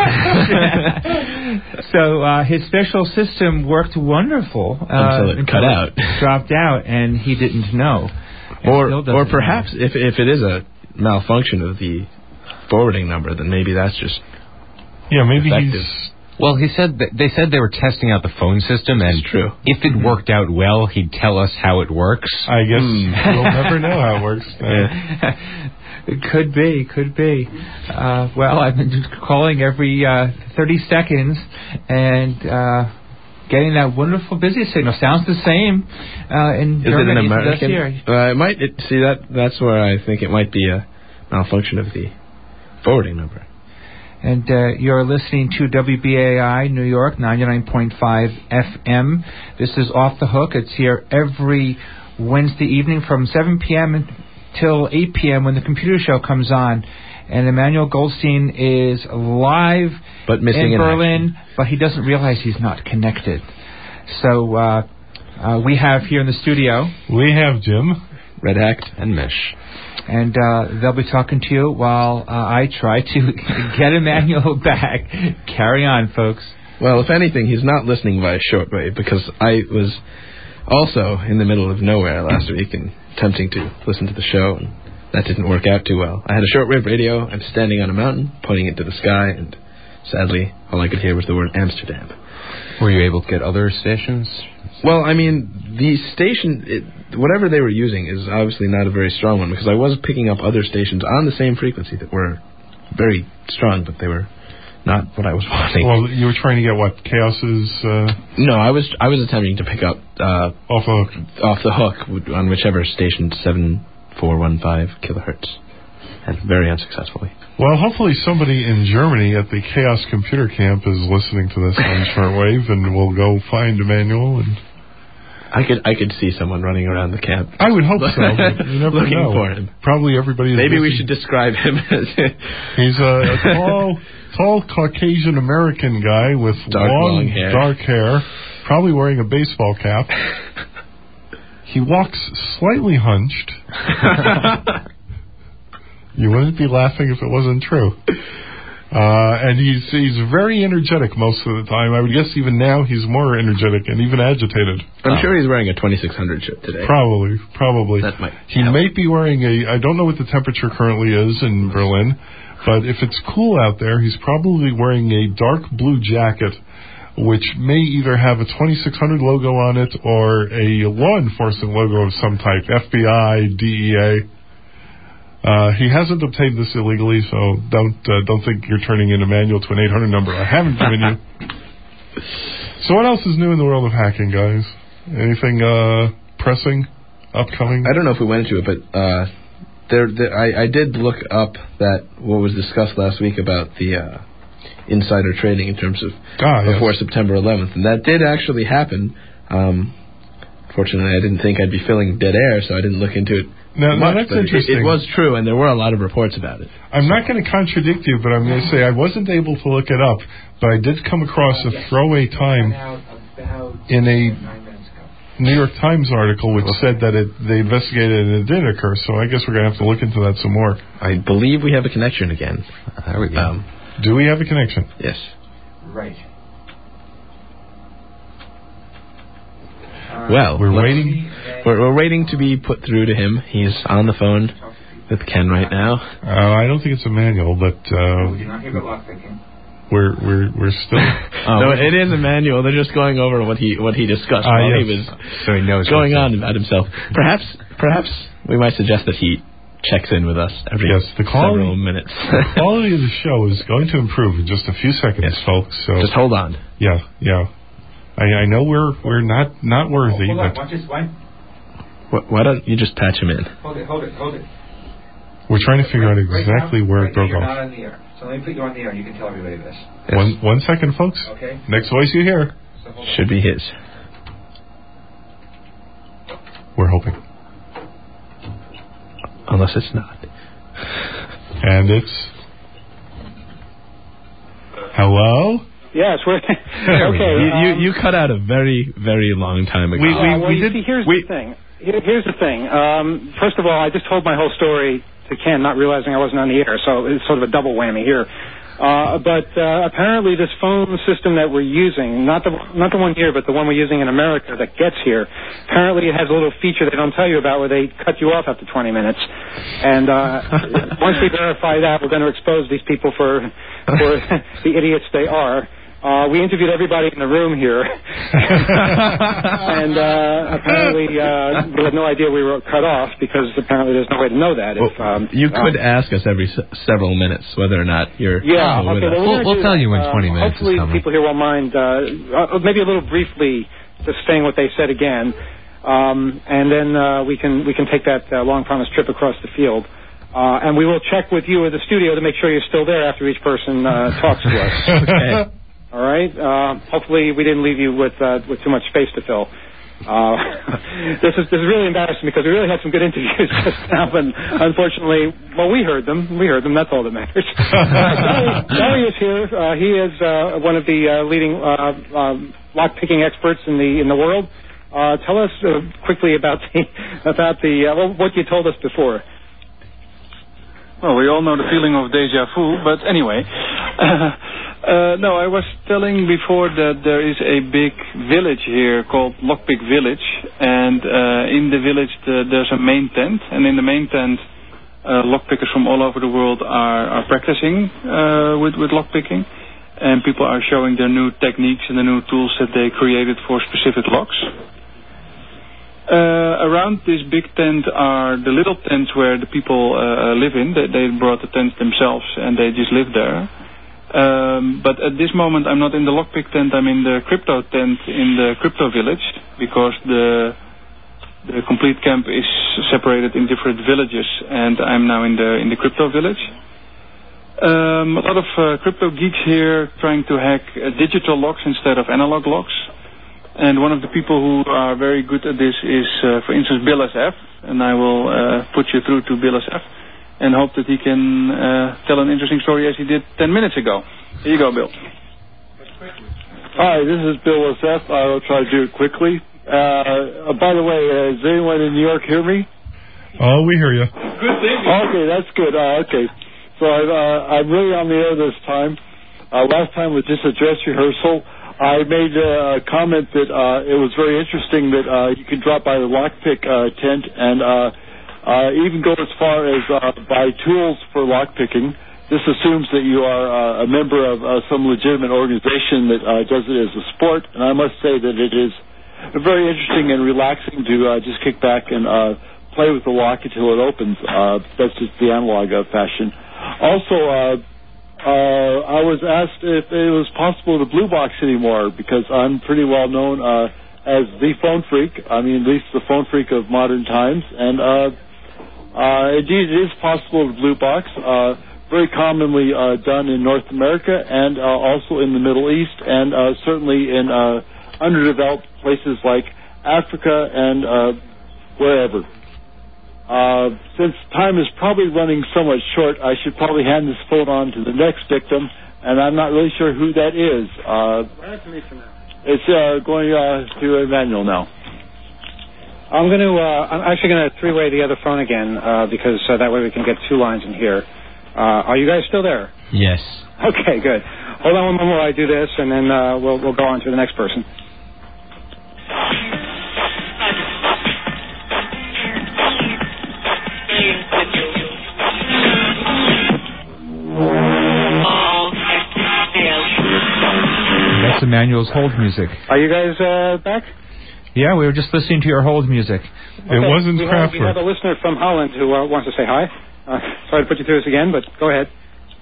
Speaker 2: message. So uh, his special system worked wonderful uh,
Speaker 9: Until it cut out.
Speaker 2: dropped out, and he didn't know. And
Speaker 9: Or,
Speaker 2: still doesn't
Speaker 9: or
Speaker 2: know.
Speaker 9: perhaps if if it is a malfunction of the forwarding number, then maybe that's just
Speaker 5: yeah, maybe
Speaker 9: effective.
Speaker 5: he's.
Speaker 6: Well, he said that they said they were testing out the phone system, and
Speaker 9: It's true.
Speaker 6: if it worked out well, he'd tell us how it works.
Speaker 5: I guess
Speaker 9: Hmm.
Speaker 5: we'll never know how it works.
Speaker 2: It could be, could be. Uh, well, I've been calling every uh, thirty seconds and uh, getting that wonderful busy signal. Sounds the same uh, in
Speaker 9: Is it
Speaker 2: Germany
Speaker 9: an
Speaker 2: as it does
Speaker 9: American?
Speaker 2: here.
Speaker 9: Uh, it might. It, see that that's where I think it might be a malfunction of the forwarding number.
Speaker 2: And uh, you're listening to W B A I New York ninety-nine point five F M. This is Off the Hook. It's here every Wednesday evening from seven p.m. till eight p.m. when the computer show comes on. And Emmanuel Goldstein is live
Speaker 9: But missing
Speaker 2: in
Speaker 9: in
Speaker 2: Berlin, but he doesn't realize he's not connected. So uh, uh, we have here in the studio,
Speaker 5: We have Jim.
Speaker 9: Red Act and Mesh.
Speaker 2: and uh, they'll be talking to you while uh, I try to get Emmanuel back. Carry on, folks.
Speaker 9: Well, if anything, he's not listening via shortwave because I was also in the middle of nowhere last week and attempting to listen to the show, and that didn't work out too well. I had a shortwave radio. I'm standing on a mountain, pointing it to the sky, and sadly, all I could hear was the word Amsterdam.
Speaker 6: Were you able to get other stations?
Speaker 9: Well, I mean, the station, it, whatever they were using is obviously not a very strong one because I was picking up other stations on the same frequency that were very strong, but they were not what I was wanting.
Speaker 5: Well, you were trying to get what? Chaos's uh,
Speaker 9: No, I was I was attempting to pick up uh,
Speaker 5: off the hook.
Speaker 9: off the hook on whichever station, seven four one five kilohertz, and very unsuccessfully.
Speaker 5: Well, hopefully somebody in Germany at the Chaos Computer Camp is listening to this on shortwave, and will go find Emmanuel. And
Speaker 9: I could I could see someone running around the camp.
Speaker 5: I would hope so. But you never
Speaker 9: Looking
Speaker 5: know.
Speaker 9: for him.
Speaker 5: Probably everybody. Is
Speaker 9: Maybe we
Speaker 5: busy.
Speaker 9: should describe him as
Speaker 5: He's a, a tall, tall Caucasian American guy with
Speaker 9: Dark,
Speaker 5: long,
Speaker 9: long hair.
Speaker 5: dark hair, probably wearing a baseball cap. He walks slightly hunched. You wouldn't be laughing if it wasn't true. Uh, and he's he's very energetic most of the time. I would guess even now he's more energetic and even agitated.
Speaker 9: I'm sure he's wearing a twenty-six hundred shirt today.
Speaker 5: Probably, probably.
Speaker 9: That might
Speaker 5: He
Speaker 9: help.
Speaker 5: may be wearing a, I don't know what the temperature currently is in Berlin, but if it's cool out there, he's probably wearing a dark blue jacket, which may either have a twenty-six hundred logo on it or a law enforcement logo of some type, F B I, D E A. Uh, he hasn't obtained this illegally, so don't uh, don't think you're turning in a manual to an eight hundred number I haven't given you. So what else is new in the world of hacking, guys? Anything uh, pressing, upcoming?
Speaker 9: I don't know if we went into it, but uh, there, there I, I did look up that what was discussed last week about the uh, insider trading in terms of
Speaker 5: ah,
Speaker 9: before
Speaker 5: yes.
Speaker 9: September eleventh, and that did actually happen. Um, fortunately, I didn't think I'd be filling dead air, so I didn't look into it.
Speaker 5: No,
Speaker 9: much,
Speaker 5: no, that's
Speaker 9: but
Speaker 5: interesting.
Speaker 9: It, it was true, and there were a lot of reports about it.
Speaker 5: I'm not going to contradict you, but I'm going to say I wasn't able to look it up, but I did come across a throwaway time in a New York Times article which said that it, they investigated and it did occur, so I guess we're going to have to look into that some more.
Speaker 9: I believe we have a connection again.
Speaker 6: Uh, there we go.
Speaker 9: Um,
Speaker 5: Do we have a connection?
Speaker 9: Yes.
Speaker 10: Right.
Speaker 9: Well,
Speaker 5: we're
Speaker 9: let's-
Speaker 5: waiting.
Speaker 9: We're, we're waiting to be put through to him. He's on the phone with Ken right now.
Speaker 5: Uh, I don't think it's a manual, but uh,
Speaker 10: We did not hear about lockpicking.
Speaker 5: we're we're we're still.
Speaker 9: no, it is a manual. They're just going over what he what he discussed
Speaker 5: Ah,
Speaker 9: while
Speaker 5: yes.
Speaker 9: he was
Speaker 6: So he knows
Speaker 9: going
Speaker 6: what's
Speaker 9: on about himself. Perhaps perhaps we might suggest that he checks in with us every
Speaker 5: Yes, the quality-
Speaker 9: several minutes.
Speaker 5: The quality of the show is going to improve in just a few seconds,
Speaker 9: Yes.
Speaker 5: folks. So
Speaker 9: Just hold on.
Speaker 5: yeah, yeah. I, I know we're we're not not worthy,
Speaker 10: Hold on,
Speaker 5: but
Speaker 10: watch this one.
Speaker 9: Why, why don't you just patch him in?
Speaker 10: Hold it, hold it, hold it.
Speaker 5: we're trying to figure out
Speaker 10: Right
Speaker 5: exactly
Speaker 10: now,
Speaker 5: where
Speaker 10: right
Speaker 5: it broke
Speaker 10: now you're
Speaker 5: off.
Speaker 10: not on the air. So let me put you on the air. You can tell everybody this.
Speaker 9: Yes.
Speaker 5: One one second, folks.
Speaker 10: Okay?
Speaker 5: Next voice you hear,
Speaker 10: So hold on.
Speaker 9: Should be his.
Speaker 5: we're hoping,
Speaker 9: Unless it's not.
Speaker 5: and it's hello.
Speaker 4: Yes, we're okay.
Speaker 9: You,
Speaker 4: um,
Speaker 9: you you cut out a very, very long time ago.
Speaker 5: We-
Speaker 4: Yeah, well,
Speaker 5: we
Speaker 4: you
Speaker 5: did-
Speaker 4: see, here's
Speaker 5: we-
Speaker 4: the thing. Here, here's the thing. Um, first of all, I just told my whole story to Ken, not realizing I wasn't on the air, so it's sort of a double whammy here. Uh, but uh, apparently, this phone system that we're using, not the not the one here, but the one we're using in America that gets here, apparently it has a little feature they don't tell you about where they cut you off after twenty minutes. And uh, once we verify that, we're going to expose these people for for the idiots they are. Uh, we interviewed everybody in the room here, and uh, apparently uh, we had no idea we were cut off because apparently there's no way to know that. If,
Speaker 9: Well,
Speaker 4: um,
Speaker 9: you could
Speaker 4: um,
Speaker 9: ask us every se- several minutes whether or not you're
Speaker 4: yeah,
Speaker 9: uh, with
Speaker 4: okay.
Speaker 9: us.
Speaker 4: Well,
Speaker 6: We'll-
Speaker 4: we're
Speaker 6: we'll
Speaker 4: gonna
Speaker 6: tell
Speaker 4: do
Speaker 6: you
Speaker 4: that.
Speaker 6: when twenty
Speaker 4: Um,
Speaker 6: minutes is
Speaker 4: Hopefully,
Speaker 6: coming.
Speaker 4: the people here won't mind. Uh, uh, maybe a little briefly, just saying what they said again, um, and then uh, we can we can take that uh, long-promised trip across the field. Uh, and we will check with you at the studio to make sure you're still there after each person uh, talks to us.
Speaker 9: Okay.
Speaker 4: All right. Uh, hopefully, we didn't leave you with uh, with too much space to fill. Uh, this is this is really embarrassing because we really had some good interviews just now, but unfortunately, well, we heard them. We heard them. That's all that matters. Gary, Gary is here. Uh, he is uh, one of the uh, leading uh, um, lock picking experts in the in the world. Uh, tell us uh, quickly about the about the uh, well, what you told us before.
Speaker 11: Well, we all know the feeling of deja vu, but anyway. Uh, no, I was telling before that there is a big village here called Lockpick Village, and uh, in the village the, there's a main tent, and in the main tent uh, lockpickers from all over the world are, are practicing uh, with, with lockpicking, and people are showing their new techniques and the new tools that they created for specific locks. Uh, around this big tent are the little tents where the people uh, live in. They, they brought the tents themselves and they just live there. Um, but at this moment I'm not in the lockpick tent, I'm in the crypto tent in the crypto village because the the complete camp is separated in different villages and I'm now in the in the crypto village. Um, a lot of uh, crypto geeks here trying to hack uh, digital locks instead of analog locks. And one of the people who are very good at this is, uh, for instance, Bill S F. And I will uh, put you through to Bill S F and hope that he can uh, tell an interesting story as he did ten minutes ago. Here you go, Bill.
Speaker 12: Hi, this is Bill S F. I will try to do it quickly. Uh, uh, by the way, uh, does anyone in New York hear me?
Speaker 5: Oh, we hear you.
Speaker 12: Good thing. Okay, that's good. Uh, okay. So I, uh, I'm really on the air this time. Uh, last time was just a dress rehearsal. I made a comment that uh, it was very interesting that uh, you can drop by the lockpick uh, tent and uh, uh, even go as far as uh, buy tools for lockpicking. This assumes that you are uh, a member of uh, some legitimate organization that uh, does it as a sport, and I must say that it is very interesting and relaxing to uh, just kick back and uh, play with the lock until it opens. Uh, that's just the analog uh, fashion. Also, uh, uh, I was asked if it was possible to blue box anymore because I'm pretty well known uh, as the phone freak. I mean, at least the phone freak of modern times. And uh, uh, indeed, it is possible to blue box. Uh, very commonly uh, done in North America and uh, also in the Middle East and uh, certainly in uh, underdeveloped places like Africa and uh, wherever. Uh, since time is probably running somewhat short, I should probably hand this phone on to the next victim, and I'm not really sure who that is. Uh, it's uh, going uh, to Emmanuel now.
Speaker 4: I'm going to. Uh, I'm actually going to three-way the other phone again uh, because uh, that way we can get two lines in here. Uh, are you guys still there?
Speaker 6: Yes.
Speaker 4: Okay, good. Hold on one moment while I do this, and then uh, we'll we'll go on to the next person.
Speaker 2: That's Emmanuel's hold music.
Speaker 4: Are you guys uh, back?
Speaker 2: Yeah, we were just listening to your hold music.
Speaker 4: Okay. It wasn't we have, we have a listener from Holland who uh, wants to say hi. Uh, sorry to put you through this again, but go ahead.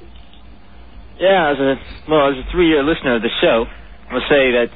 Speaker 13: Yeah, as a well, as a three-year listener of the show, I must say that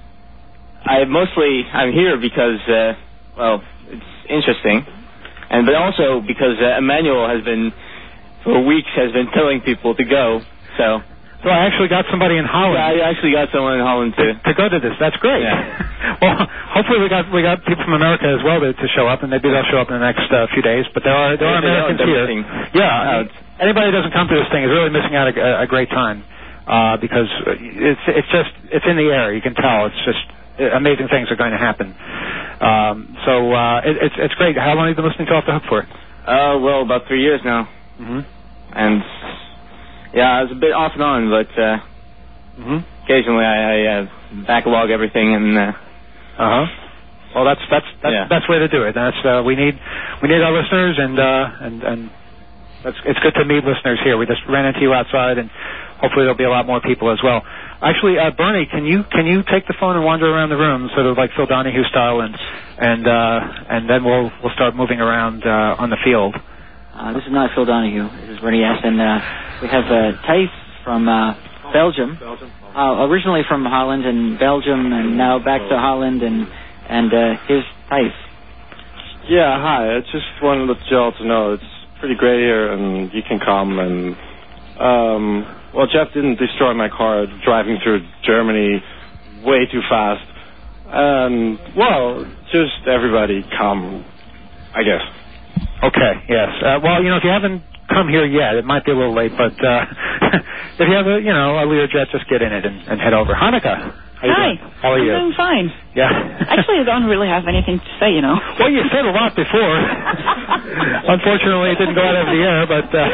Speaker 13: I mostly I'm here because uh, well, it's interesting, and but also because uh, Emmanuel has been for weeks has been telling people to go. So.
Speaker 4: So I actually got somebody in Holland.
Speaker 13: Yeah, I actually got someone in Holland to
Speaker 4: to go to this. That's great.
Speaker 13: Yeah.
Speaker 4: Well, hopefully we got we got people from America as well to, to show up, and maybe they'll show up in the next uh, few days. But there are there are
Speaker 13: yeah,
Speaker 4: Americans here.
Speaker 13: Missing.
Speaker 4: Yeah, I mean, anybody who doesn't come to this thing is really missing out a, a great time uh, because it's it's just it's in the air. You can tell. It's just amazing things are going to happen. Um, so uh, it, it's it's great. How long have you been listening to Off the Hook for?
Speaker 13: Uh, well, about three years now.
Speaker 4: Mm-hmm.
Speaker 13: And yeah, it's a bit off and on, but. Uh,
Speaker 4: Mm-hmm.
Speaker 13: Occasionally, I, I uh, backlog everything and. Uh
Speaker 4: huh. Well, that's that's that's
Speaker 13: yeah.
Speaker 4: that's the way to do it. That's uh, we need we need our listeners, and uh, and and that's it's good to meet listeners here. We just ran into you outside, and hopefully there'll be a lot more people as well. Actually, uh, Bernie, can you can you take the phone and wander around the room, sort of like Phil Donahue style, and and uh, and then we'll we'll start moving around uh, on the field.
Speaker 7: Uh, this is not Phil Donahue. This is Bernie S. And uh, we have uh, Thijs from. Uh, Belgium,
Speaker 4: Belgium.
Speaker 7: Uh, originally from Holland and Belgium, and now back to Holland, and and uh, here's Thijs.
Speaker 14: Yeah, hi. I just wanted y'all to know it's pretty great here, and you can come. And um, well, Jeff didn't destroy my car driving through Germany way too fast. And well, just everybody come, I guess.
Speaker 4: Okay. Yes. Uh, well, you know, if you haven't come here yet, it might be a little late, but uh, if you have a, you know, a Learjet, just get in it and, and head over. Hanukkah. How you
Speaker 15: Hi.
Speaker 4: doing? How are
Speaker 15: I'm
Speaker 4: you?
Speaker 15: doing fine.
Speaker 4: Yeah.
Speaker 15: Actually, I don't really have anything to say, you know.
Speaker 4: Well, you said a lot before. Unfortunately, it didn't go out over the air, but uh,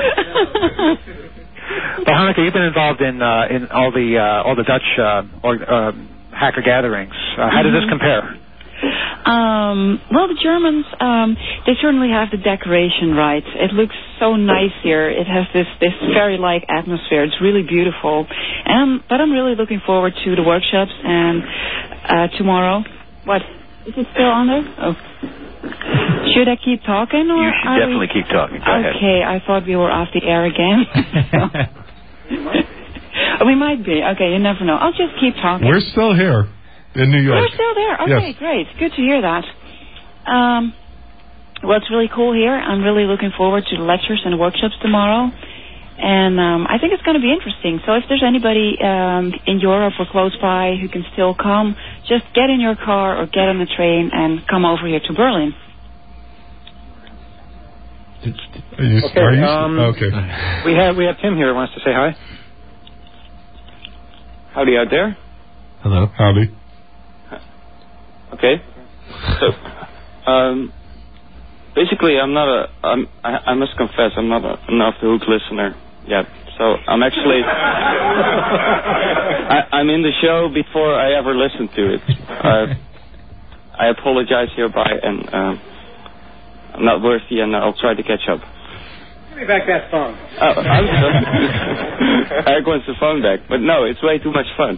Speaker 4: but Hanukkah, you've been involved in uh, in all the uh, all the Dutch uh, or, uh, hacker gatherings. Uh, how does this compare?
Speaker 15: Um, well, the Germans, um, they certainly have the decoration right. It looks so nice here. It has this, this fairy-like atmosphere. It's really beautiful. Um, but I'm really looking forward to the workshops and uh, tomorrow. What? Is it still on there? Oh. Should I keep talking? Or
Speaker 8: you should definitely
Speaker 15: we...
Speaker 8: keep talking. Go ahead.
Speaker 15: Okay, I thought we were off the air again. We might be. Okay, you never know. I'll just keep talking.
Speaker 5: We're still here. In New York.
Speaker 15: We're still there. Okay,
Speaker 5: yes.
Speaker 15: Great. Good to hear that. Um, well, it's really cool here. I'm really looking forward to the lectures and workshops tomorrow. And um, I think it's going to be interesting. So if there's anybody um, in Europe or close by who can still come, just get in your car or get on the train and come over here to Berlin.
Speaker 5: Are you,
Speaker 4: okay.
Speaker 5: Are you,
Speaker 4: um,
Speaker 5: okay.
Speaker 4: We have we have Tim here who wants to say hi.
Speaker 14: Howdy out there.
Speaker 5: Hello. Howdy.
Speaker 14: Okay. So, um, basically, I'm not a. I'm, I, I must confess, I'm not a, an Off the Hook listener yet. So I'm actually. I, I'm in the show before I ever listened to it. Uh, I apologize hereby, and um, I'm not worthy, and I'll try to catch up.
Speaker 4: Give me back that phone.
Speaker 14: Oh, I'm sorry. Eric wants the phone back, but no, it's way too much fun.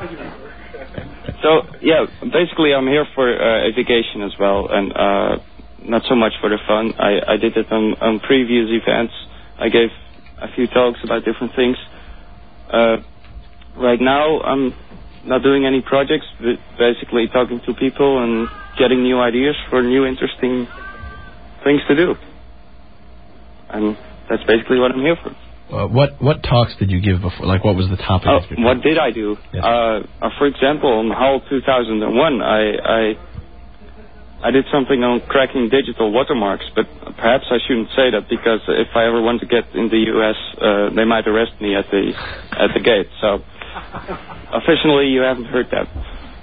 Speaker 14: So, yeah, basically I'm here for uh, education as well, and uh,
Speaker 13: not so much for the fun. I, I did it on, on previous events. I gave a few talks about different things. Uh, right now, I'm not doing any projects, but basically talking to people and getting new ideas for new interesting things to do. And that's basically what I'm here for.
Speaker 9: Uh, what what talks did you give before? Like, what was the topic?
Speaker 13: Oh,
Speaker 9: of your
Speaker 13: what did I do?
Speaker 9: Yes.
Speaker 13: Uh, uh, for example, on Hull two thousand one, I, I I did something on cracking digital watermarks, but perhaps I shouldn't say that because if I ever want to get in the U S, uh, they might arrest me at the at the gate. So officially, you haven't heard that.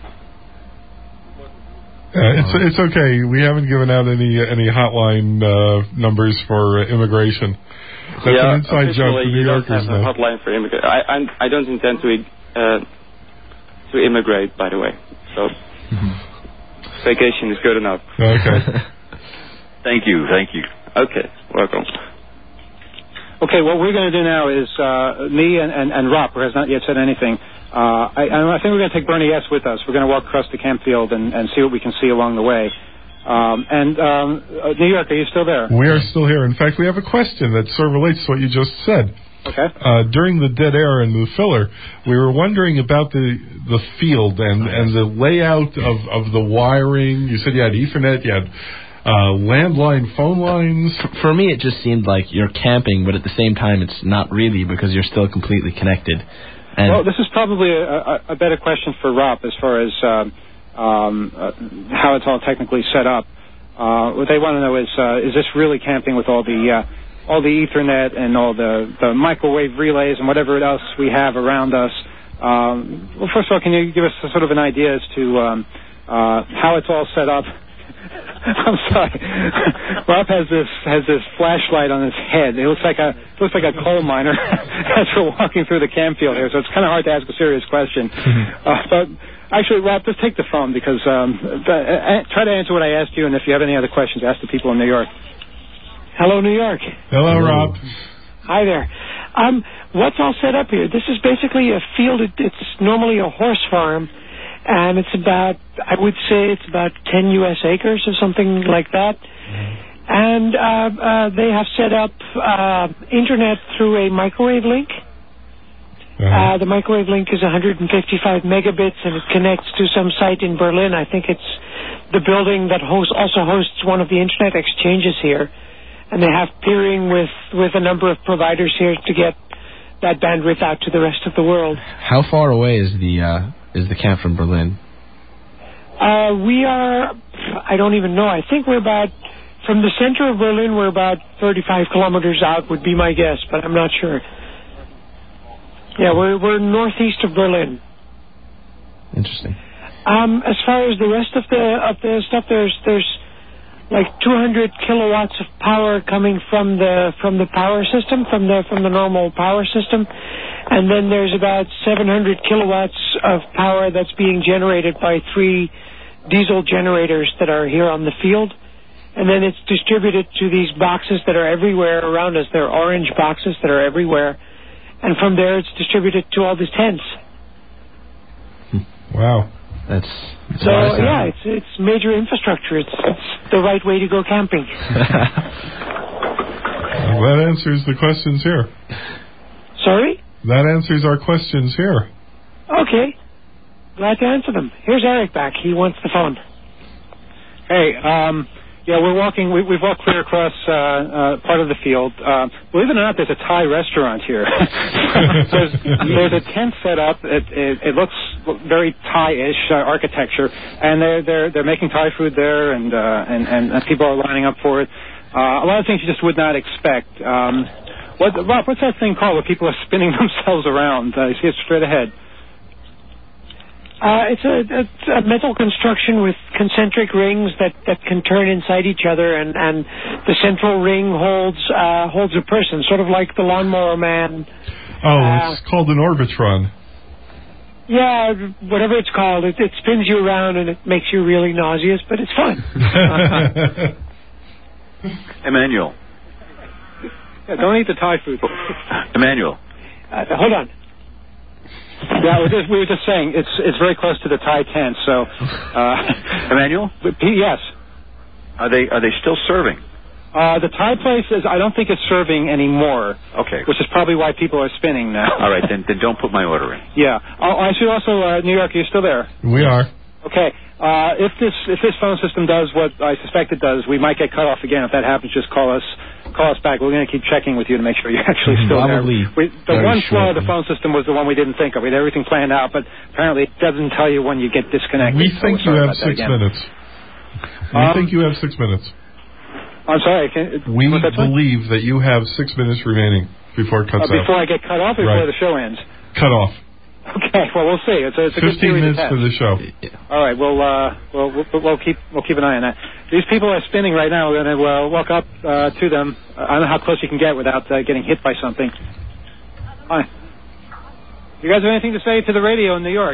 Speaker 5: Uh, it's it's okay. We haven't given out any any hotline uh, numbers for uh, immigration. That's
Speaker 13: yeah,
Speaker 5: an inside joke for New
Speaker 13: you don't
Speaker 5: Yorkers
Speaker 13: have a
Speaker 5: now.
Speaker 13: hotline for immigrant. I I'm, I don't intend to uh, to immigrate, by the way. So
Speaker 5: Mm-hmm.
Speaker 13: vacation is good enough.
Speaker 5: Okay.
Speaker 8: Thank you. Thank you.
Speaker 13: Okay. Welcome.
Speaker 4: Okay, what we're going to do now is uh, me and, and, and Rob, who has not yet said anything. Uh, I, I think we're going to take Bernie S. with us. We're going to walk across the camp field and, and see what we can see along the way. Um, and um, uh, New York, are you still there?
Speaker 5: We are still here. In fact, we have a question that sort of relates to what you just said.
Speaker 4: Okay.
Speaker 5: Uh, during the dead air and the filler, we were wondering about the the field and, and the layout of, of the wiring. You said you had Ethernet, you had uh, landline phone lines.
Speaker 9: For me, it just seemed like you're camping, but at the same time, it's not really because you're still completely connected. And
Speaker 4: well, this is probably a, a, a better question for Rob as far as um, um, uh, how it's all technically set up. Uh, what they want to know is, uh, is this really camping with all the uh, all the Ethernet and all the, the microwave relays and whatever else we have around us? Um, well, first of all, can you give us a, sort of an idea as to um, uh, how it's all set up? I'm sorry. Rob has this has this flashlight on his head. It looks like a it looks like a coal miner as we're walking through the camp field here. So it's kind of hard to ask a serious question. Uh, but actually, Rob, just take the phone because um, the, uh, try to answer what I asked you, and if you have any other questions, ask the people in New York.
Speaker 16: Hello, New York.
Speaker 5: Hello, Rob.
Speaker 16: Hi there. Um, what's all set up here? This is basically a field. It, it's normally a horse farm. And it's about, I would say it's about ten U S acres or something like that. And uh, uh, they have set up uh, internet through a microwave link.
Speaker 5: Uh-huh.
Speaker 16: Uh, the microwave link is one hundred fifty-five megabits, and it connects to some site in Berlin. I think it's the building that hosts, also hosts one of the internet exchanges here. And they have peering with, with a number of providers here to get that bandwidth out to the rest of the world.
Speaker 9: how far away is the uh, is the camp from Berlin?
Speaker 16: Uh, we are, I don't even know. I think we're about, from the center of Berlin, we're about thirty-five kilometers out would be my guess, but I'm not sure. Yeah, we're we're northeast of Berlin.
Speaker 9: Interesting.
Speaker 16: Um, as far as the rest of the of the stuff, there's there's like two hundred kilowatts of power coming from the from the power system, from the from the normal power system, and then there's about seven hundred kilowatts of power that's being generated by three diesel generators that are here on the field, and then it's distributed to these boxes that are everywhere around us. They're orange boxes that are everywhere, and from there it's distributed to all these tents.
Speaker 5: Wow.
Speaker 9: That's, that's
Speaker 16: so yeah, it's it's major infrastructure. It's it's the right way to go camping.
Speaker 5: Well, that answers the questions here.
Speaker 16: Sorry?
Speaker 5: That answers our questions here.
Speaker 16: Okay. Glad to answer them. Here's Eric back. He wants the phone.
Speaker 4: Hey, um, yeah, we're walking. We, we've walked clear across uh, uh, part of the field. Uh, believe it or not, there's a Thai restaurant here. there's, there's a tent set up. It, it, it looks very Thai-ish uh, architecture, and they're they're they're making Thai food there, and uh, and, and and people are lining up for it. Uh, a lot of things you just would not expect. Um, what, Rob, what's that thing called where people are spinning themselves around? Uh, you see it straight ahead.
Speaker 16: Uh, it's a, it's a metal construction with concentric rings that, that can turn inside each other, and, and the central ring holds uh, holds a person, sort of like the Lawnmower Man.
Speaker 5: Oh,
Speaker 16: uh,
Speaker 5: it's called an Orbitron.
Speaker 16: Yeah, whatever it's called. It, it spins you around and it makes you really nauseous, but it's fun.
Speaker 8: Emmanuel.
Speaker 4: Yeah, don't eat the Thai food.
Speaker 8: Emmanuel.
Speaker 16: Uh, hold on.
Speaker 4: Yeah, we, just, we were just saying it's it's very close to the Thai tent. So, uh,
Speaker 8: Emmanuel.
Speaker 4: But, yes.
Speaker 8: Are they are they still serving?
Speaker 4: Uh, the Thai place is, I don't think it's serving anymore.
Speaker 8: Okay.
Speaker 4: Which is probably why people are spinning now.
Speaker 8: All right, then, then don't put my order in.
Speaker 4: Yeah. Oh, I should also, uh, New York, are you still there?
Speaker 5: We are.
Speaker 4: Okay. Uh, if this if this phone system does what I suspect it does, we might get cut off again. If that happens, just call us call us back. We're going to keep checking with you to make sure you're actually still
Speaker 9: Probably
Speaker 4: there. We, the
Speaker 9: very
Speaker 4: one flaw of the
Speaker 9: shortly.
Speaker 4: phone system was the one we didn't think of. We had everything planned out, but apparently it doesn't tell you when you get disconnected.
Speaker 5: We
Speaker 4: So
Speaker 5: think
Speaker 4: we're
Speaker 5: you
Speaker 4: sorry
Speaker 5: have
Speaker 4: about that
Speaker 5: six
Speaker 4: again.
Speaker 5: minutes. We
Speaker 4: Um,
Speaker 5: think you have six minutes.
Speaker 4: I'm sorry. Can,
Speaker 5: We
Speaker 4: what's that, sorry?
Speaker 5: believe that you have six minutes remaining before it cuts
Speaker 4: Uh, before
Speaker 5: out.
Speaker 4: I get cut off, or before
Speaker 5: Right.
Speaker 4: the show ends.
Speaker 5: Cut off.
Speaker 4: Okay, well we'll see. It's a, it's a good
Speaker 5: Fifteen
Speaker 4: theory to
Speaker 5: minutes
Speaker 4: test.
Speaker 5: for the show.
Speaker 4: All right, we'll, uh, we'll we'll we'll keep we'll keep an eye on that. These people are spinning right now. We're going to uh, walk up uh, to them. Uh, I don't know how close you can get without uh, getting hit by something. Hi. You guys have anything to say to the radio in New York?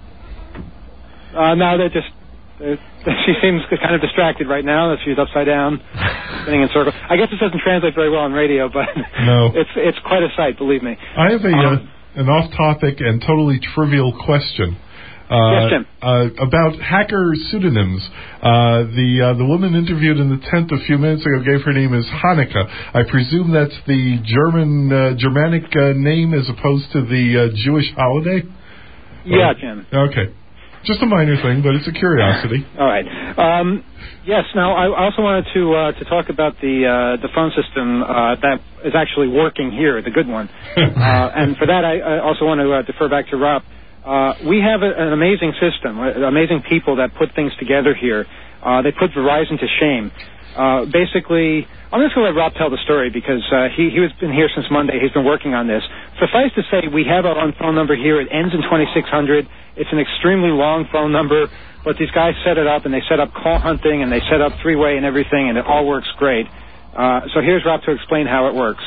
Speaker 4: Uh, no, they're just. They're, she seems kind of distracted right now. She's upside down, spinning in circles. I guess this doesn't translate very well on radio, but
Speaker 5: No.
Speaker 4: it's it's quite a sight, believe me.
Speaker 5: I have a
Speaker 4: Um,
Speaker 5: uh, an off-topic and totally trivial question. Uh,
Speaker 4: Yes, Jim.
Speaker 5: uh, about hacker pseudonyms. Uh, the uh, the woman interviewed in the tent a few minutes ago gave her name as Hanukkah. I presume that's the German uh, Germanic uh, name as opposed to the uh, Jewish holiday.
Speaker 4: Yeah,
Speaker 5: Or-
Speaker 4: Jim.
Speaker 5: Okay, just a minor thing, but it's a curiosity.
Speaker 4: All right. Um, yes. Now, I also wanted to uh, to talk about the uh, the phone system uh, that is actually working here, the good one. uh, and for that, I, I also want to uh, defer back to Rob. Uh, we have a, an amazing system, uh, amazing people that put things together here. Uh, they put Verizon to shame. Uh, basically, I'm just going to let Rob tell the story because uh, he he has been here since Monday. He's been working on this. Suffice to say, we have our own phone number here. It ends in twenty-six hundred. It's an extremely long phone number, but these guys set it up, and they set up call hunting, and they set up three-way and everything, and it all works great. Uh, so here's Rob to explain how it works.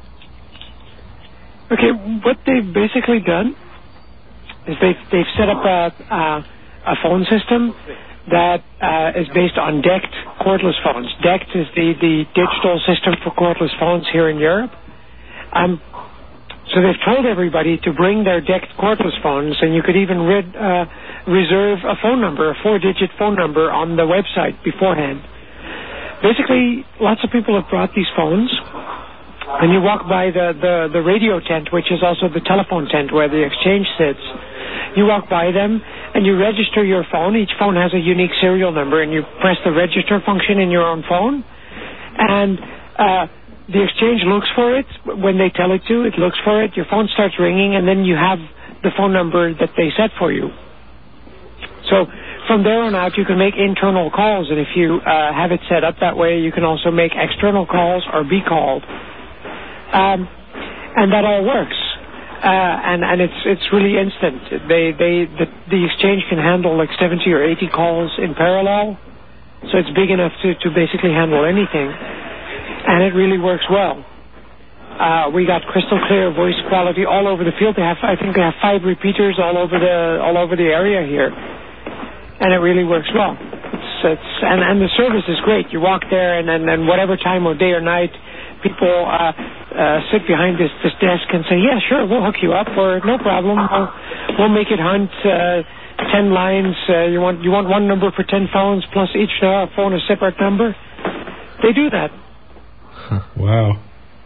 Speaker 16: Okay, what they've basically done is they've, they've set up a, a, a phone system that uh, is based on D E C T cordless phones. D E C T is the, the digital system for cordless phones here in Europe. Um, so they've told everybody to bring their D E C T cordless phones, and you could even rid, uh, reserve a phone number, a four-digit phone number on the website beforehand. Basically, lots of people have brought these phones, and you walk by the, the, the radio tent, which is also the telephone tent where the exchange sits. You walk by them, and you register your phone. Each phone has a unique serial number, and you press the register function in your own phone. And uh, the exchange looks for it. When they tell it to, it looks for it. Your phone starts ringing, and then you have the phone number that they set for you. So from there on out, you can make internal calls, and if you uh, have it set up that way, you can also make external calls or be called. Um, and that all works. Uh, and, and it's it's really instant. They they the, the exchange can handle like seventy or eighty calls in parallel, so it's big enough to, to basically handle anything, and it really works well. Uh, we got crystal clear voice quality all over the field. They have I think they have five repeaters all over the all over the area here, and it really works well. It's it's and, and the service is great. You walk there, and and, and whatever time of day or night, people uh, uh, sit behind this, this desk and say, yeah, sure, we'll hook you up, or no problem, we'll, we'll make it hunt uh, ten lines. Uh, you want you want one number for ten phones, plus each uh, phone a separate number. They do that.
Speaker 5: Wow.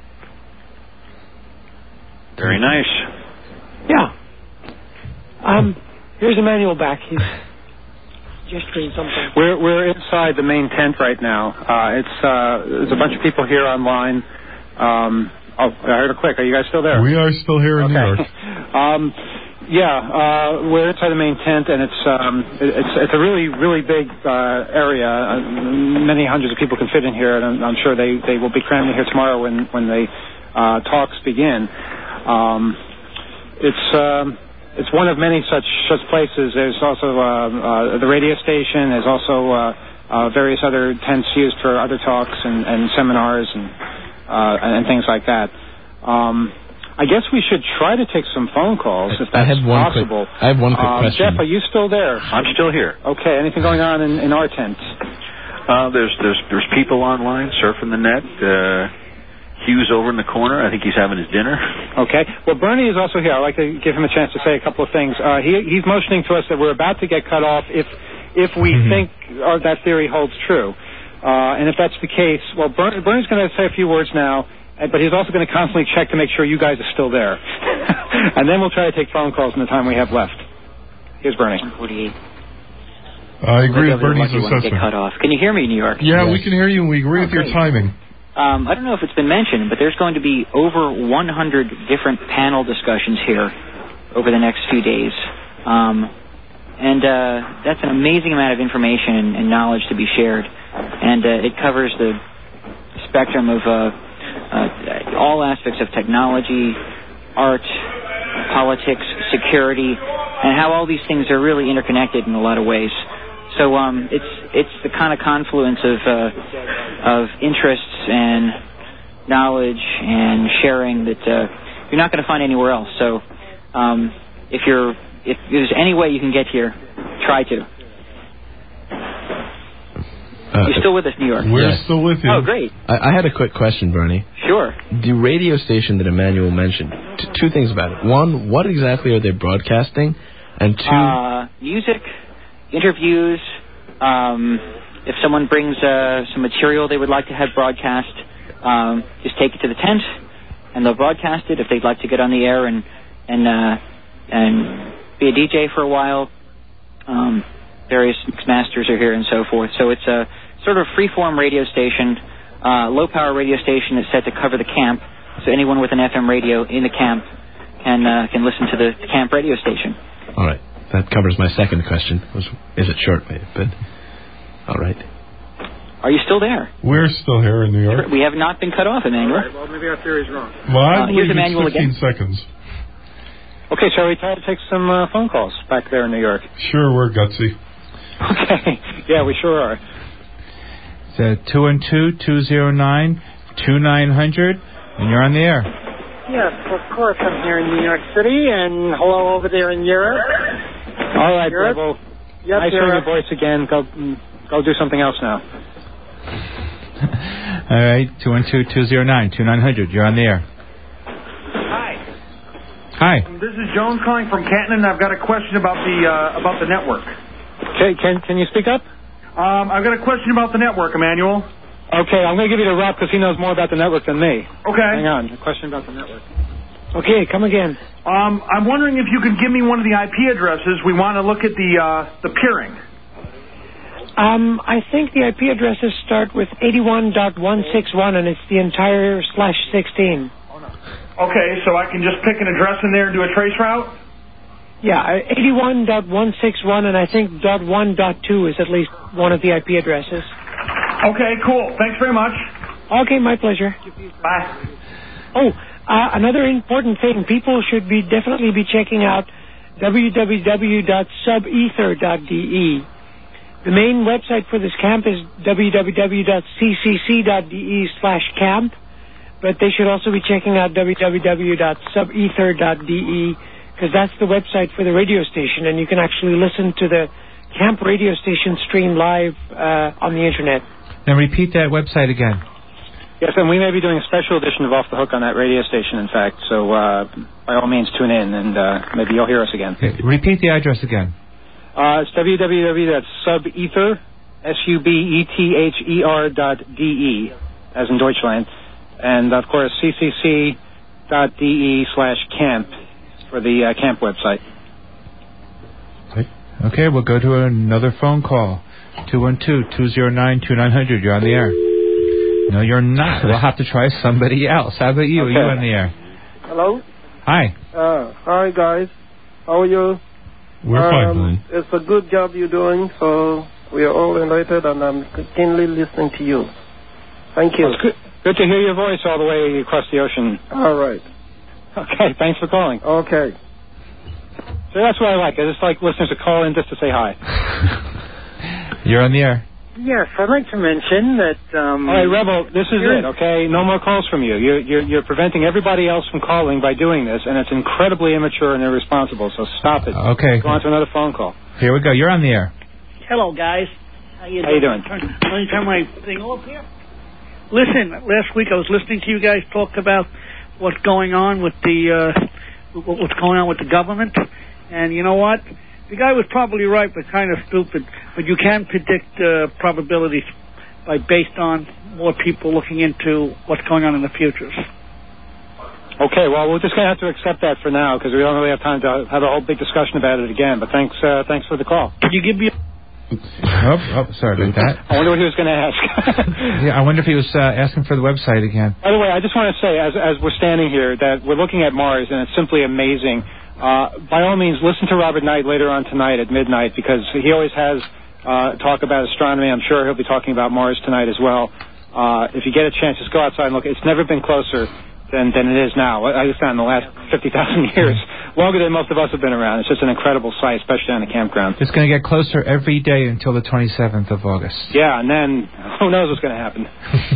Speaker 8: Very nice.
Speaker 16: Yeah. Um, here's Emmanuel back. He's gesturing something.
Speaker 4: We're we're inside the main tent right now. Uh, it's uh, there's a bunch of people here online. Um, oh, I heard a click. Are you guys still there?
Speaker 5: We are still here in
Speaker 4: okay.
Speaker 5: New York.
Speaker 4: um, yeah, uh, we're inside the main tent, and it's um, it, it's it's a really really big uh, area. Uh, many hundreds of people can fit in here, and I'm, I'm sure they, they will be crammed in here tomorrow when when the uh, talks begin. Um, it's um, it's one of many such such places. There's also uh, uh, the radio station. There's also uh, uh, various other tents used for other talks and, and seminars and uh, and things like that. Um, I guess we should try to take some phone calls if that's
Speaker 9: I have one
Speaker 4: possible.
Speaker 9: Quick, I have one quick
Speaker 4: um,
Speaker 9: question.
Speaker 4: Jeff, are you still there?
Speaker 8: I'm still here.
Speaker 4: Okay. Anything going on in, in our tent?
Speaker 8: Uh, there's there's there's people online surfing the net. Uh, Hugh's over in the corner. I think he's having his dinner.
Speaker 4: Okay. Well, Bernie is also here. I'd like to give him a chance to say a couple of things. Uh, he, he's motioning to us that we're about to get cut off if if we
Speaker 5: Mm-hmm.
Speaker 4: think uh, that theory holds true. Uh, and if that's the case, well, Bern, Bernie's going to say a few words now, uh, but he's also going to constantly check to make sure you guys are still there. And then we'll try to take phone calls in the time we have left. Here's Bernie.
Speaker 7: one forty-eight.
Speaker 5: I agree with Bernie's
Speaker 7: Get
Speaker 5: assessment.
Speaker 7: cut off. Can you hear me, New York?
Speaker 5: Yeah, yes. We can hear you, and we agree
Speaker 7: oh,
Speaker 5: with your
Speaker 7: great.
Speaker 5: timing.
Speaker 7: Um, I don't know if it's been mentioned, but there's going to be over one hundred different panel discussions here over the next few days. Um, and uh, that's an amazing amount of information and, and knowledge to be shared. And uh, it covers the spectrum of uh, uh, all aspects of technology, art, politics, security, and how all these things are really interconnected in a lot of ways. So um, it's it's the kind of confluence of uh, of interests and knowledge and sharing that uh, you're not going to find anywhere else. So um, if you're if there's any way you can get here, try to.
Speaker 9: Uh,
Speaker 7: You're still with us, New York.
Speaker 5: We're
Speaker 9: yes.
Speaker 5: still with you.
Speaker 7: Oh, great.
Speaker 9: I, I had a quick question, Bernie.
Speaker 7: Sure.
Speaker 9: The radio station that Emmanuel mentioned, t- two things about it. One, what exactly are they broadcasting? And two...
Speaker 7: Uh, music, interviews, um, if someone brings uh, some material they would like to have broadcast, um, just take it to the tent, and they'll broadcast it. If they'd like to get on the air and and uh, and be a D J for a while, um, various mix masters are here and so forth. So it's a sort of free-form radio station, uh, low-power radio station that's set to cover the camp. So anyone with an F M radio in the camp can uh, can listen to the camp radio station.
Speaker 9: All right. That covers my second question. Was, is it shortwave? But all right.
Speaker 7: Are you still there?
Speaker 5: We're still here in New York.
Speaker 7: We have not been cut off, Emmanuel.
Speaker 4: All right, well, maybe our theory's wrong.
Speaker 5: Well, I
Speaker 7: Uh,
Speaker 5: believe
Speaker 7: here's Emmanuel
Speaker 5: it's fifteen
Speaker 7: again.
Speaker 5: seconds.
Speaker 4: Okay, shall we try to take some uh, phone calls back there in New York?
Speaker 5: Sure, we're gutsy.
Speaker 4: Okay. Yeah, we sure are.
Speaker 2: It's uh, two one two, two zero nine, two nine hundred, and you're on the air.
Speaker 16: Yes, of course. I'm here in New York City, and hello over there in Europe.
Speaker 4: All right,
Speaker 16: Europe?
Speaker 4: Rebel.
Speaker 16: Yes,
Speaker 4: nice hearing your
Speaker 16: Europe.
Speaker 4: voice again. Go, mm, go do something else now.
Speaker 2: All right, two one two, two zero nine, two nine hundred. You're on the air.
Speaker 17: Hi.
Speaker 2: Hi.
Speaker 17: Um, this is Jones calling from Canton, and I've got a question about the uh, about the network.
Speaker 4: Okay, can can you speak up?
Speaker 17: Um, I've got a question about the network, Emmanuel.
Speaker 4: Okay, I'm going to give you the rep because he knows more about the network than me.
Speaker 17: Okay.
Speaker 4: Hang on. A question about the network.
Speaker 16: Okay, come again.
Speaker 17: Um, I'm wondering if you could give me one of the I P addresses. We want to look at the uh, the peering.
Speaker 16: Um, I think the I P addresses start with eighty-one dot one sixty-one, and it's the entire slash sixteen.
Speaker 17: Okay, so I can just pick an address in there and do a trace route?
Speaker 16: Yeah, eighty-one dot one sixty-one, and I think dot one dot two is at least one of the I P addresses.
Speaker 17: Okay, cool. Thanks very much.
Speaker 16: Okay, my pleasure.
Speaker 17: Bye.
Speaker 16: Oh, uh, another important thing. People should be definitely be checking out w w w dot subether dot d e. The main website for this camp is w w w dot c c c dot d e slash camp, but they should also be checking out w w w dot subether dot d e because that's the website for the radio station, and you can actually listen to the camp radio station stream live uh, on the internet.
Speaker 2: Now repeat that website again.
Speaker 4: Yes, and we may be doing a special edition of Off the Hook on that radio station, in fact. So uh, by all means, tune in, and uh, maybe you'll hear us again.
Speaker 2: Okay, repeat the address again.
Speaker 4: Uh, it's w w w dot subether, S U B E T H E R dot D E, as in Deutschland. And, of course, c c c dot d e slash camp for the uh, camp website.
Speaker 2: Okay, we'll go to another phone call. two one two, two zero nine, two nine hundred. You're on the air. No, you're not. We'll have to try somebody else. How about you?
Speaker 18: Okay.
Speaker 2: You're on the air.
Speaker 18: Hello?
Speaker 2: Hi.
Speaker 18: Uh, hi, guys. How are you?
Speaker 5: We're
Speaker 18: um,
Speaker 5: fine, Glenn.
Speaker 18: It's a good job you're doing, so we are all elated, and I'm keenly listening to you. Thank you.
Speaker 4: Well, it's good, good to hear your voice all the way across the ocean.
Speaker 18: All right.
Speaker 4: Okay, thanks for calling.
Speaker 18: Okay.
Speaker 4: So that's what I like. I just like listeners to call in just to say hi.
Speaker 2: You're on the air.
Speaker 16: Yes, I'd like to mention that... Um,
Speaker 4: All right, Rebel, this is
Speaker 16: You're-
Speaker 4: it, okay? No more calls from you. You're, you're, you're preventing everybody else from calling by doing this, and it's incredibly immature and irresponsible, so stop it.
Speaker 2: Okay.
Speaker 4: Go on to another phone call.
Speaker 2: Here we go. You're on the air.
Speaker 19: Hello, guys. How you
Speaker 4: How you
Speaker 19: doing?
Speaker 4: doing?
Speaker 19: Turn, let me turn my thing off here. Listen, last week I was listening to you guys talk about what's going on with the uh, what- what's going on with the government, and you know what? The guy was probably right, but kind of stupid. But you can predict uh, probabilities like based on more people looking into what's going on in the futures.
Speaker 4: Okay, well, we're just going to have to accept that for now because we don't really have time to have a whole big discussion about it again. But thanks, uh, thanks for the call.
Speaker 19: Can you give me? A-
Speaker 2: oh, oh, sorry about that.
Speaker 4: I wonder what he was going to ask.
Speaker 2: Yeah, I wonder if he was uh, asking for the website again.
Speaker 4: By the way, I just want to say, as as we're standing here, that we're looking at Mars, and it's simply amazing. Uh, by all means, listen to Robert Knight later on tonight at midnight because he always has uh, talk about astronomy. I'm sure he'll be talking about Mars tonight as well. Uh, if you get a chance, just go outside and look. It's never been closer than than it is now. I guess not in the last fifty thousand years, longer than most of us have been around. It's just an incredible sight, especially on the campground.
Speaker 2: It's going to get closer every day until the twenty-seventh of August.
Speaker 4: Yeah, and then who knows what's going to happen.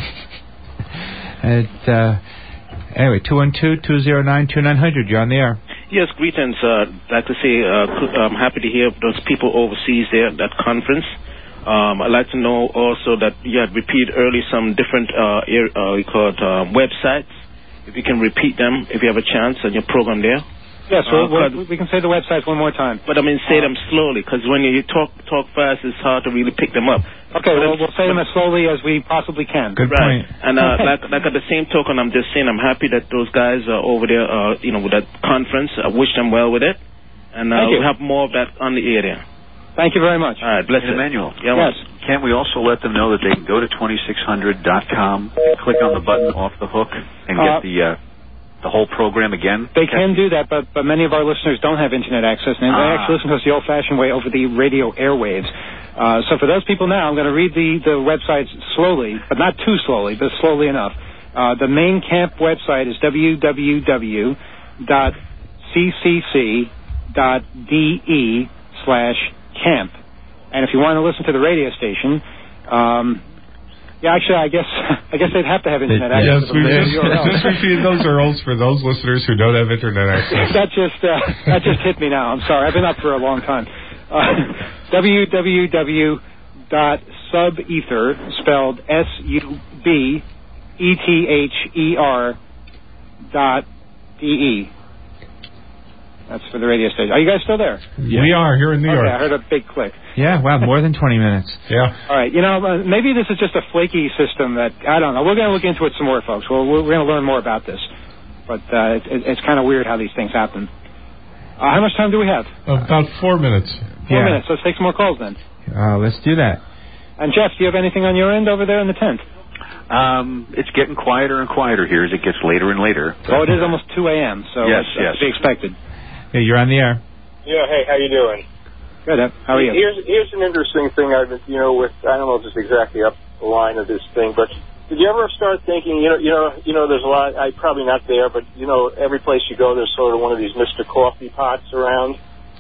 Speaker 2: and, uh, anyway, two one two, two zero nine, two nine zero zero, you're on the air.
Speaker 20: Yes, greetings. Uh, I'd like to say uh, I'm happy to hear those people overseas there at that conference. Um, I'd like to know also that you had repeated earlier some different uh, air, uh, we call it, uh, websites. If you can repeat them, if you have a chance on your program there.
Speaker 4: Yes,
Speaker 20: uh,
Speaker 4: we'll, we can say the websites one more time.
Speaker 20: But I mean, say them slowly, because when you talk talk fast, it's hard to really pick them up.
Speaker 4: Okay, well, we'll say them as slowly as we possibly can.
Speaker 2: Good
Speaker 20: right.
Speaker 2: point.
Speaker 20: And uh, like, like at the same token, I'm just saying I'm happy that those guys are over there, uh, you know, with that conference. I wish them well with it. And uh, we'll have more of that on the air there.
Speaker 4: Thank you very much.
Speaker 20: All right, bless
Speaker 8: and
Speaker 20: it.
Speaker 8: Emmanuel,
Speaker 20: Yeah,
Speaker 8: yes. Can't we also let them know that they can go to twenty-six hundred dot com, click on the button off the hook, and
Speaker 4: Uh,
Speaker 8: get the uh, the whole program again?
Speaker 4: They can do that, but, but many of our listeners don't have Internet access, and they
Speaker 8: Ah.
Speaker 4: actually listen to us the old-fashioned way over the radio airwaves. Uh, so for those people now, I'm going to read the, the websites slowly, but not too slowly, but slowly enough. Uh, the main camp website is w w w dot c c c dot d e slash camp. And if you want to listen to the radio station, um, yeah, actually, I guess I guess they'd have to have Internet access.
Speaker 5: Yes, we just, just repeat those are rules for those listeners who don't have Internet access.
Speaker 4: that just uh, that just hit me now. I'm sorry. I've been up for a long time. Uh, w w w dot subether, spelled S U B E T H E R dot D E. That's for the radio station. Are you guys still there?
Speaker 5: Yeah. We are here in New
Speaker 4: okay,
Speaker 5: York.
Speaker 4: I heard a big click.
Speaker 2: Yeah, wow, more than twenty minutes.
Speaker 5: Yeah.
Speaker 4: All right, you know, uh, maybe this is just a flaky system that, I don't know. We're going to look into it some more, folks. We're, we're going to learn more about this. But uh, it, it's kind of weird how these things happen. Uh, how much time do we have?
Speaker 5: About four minutes.
Speaker 4: Four
Speaker 2: Yeah.
Speaker 4: minutes. Let's take some more calls then.
Speaker 2: Uh, let's do that.
Speaker 4: And Jeff, do you have anything on your end over there in the tent?
Speaker 8: Um, it's getting quieter and quieter here as it gets later and later.
Speaker 4: Oh, it is almost two a.m., so
Speaker 8: Yes,
Speaker 4: that's, that's
Speaker 8: yes.
Speaker 4: to be expected.
Speaker 2: Yeah, you're on the air.
Speaker 21: Yeah, hey, how you doing?
Speaker 4: Good. How are you?
Speaker 21: Here's here's an interesting thing I've been, you know, with, I don't know if it's exactly up the line of this thing, but did you ever start thinking, you know, you know, you know, there's a lot, I probably not there, but you know, every place you go, there's sort of one of these Mister Coffee pots around.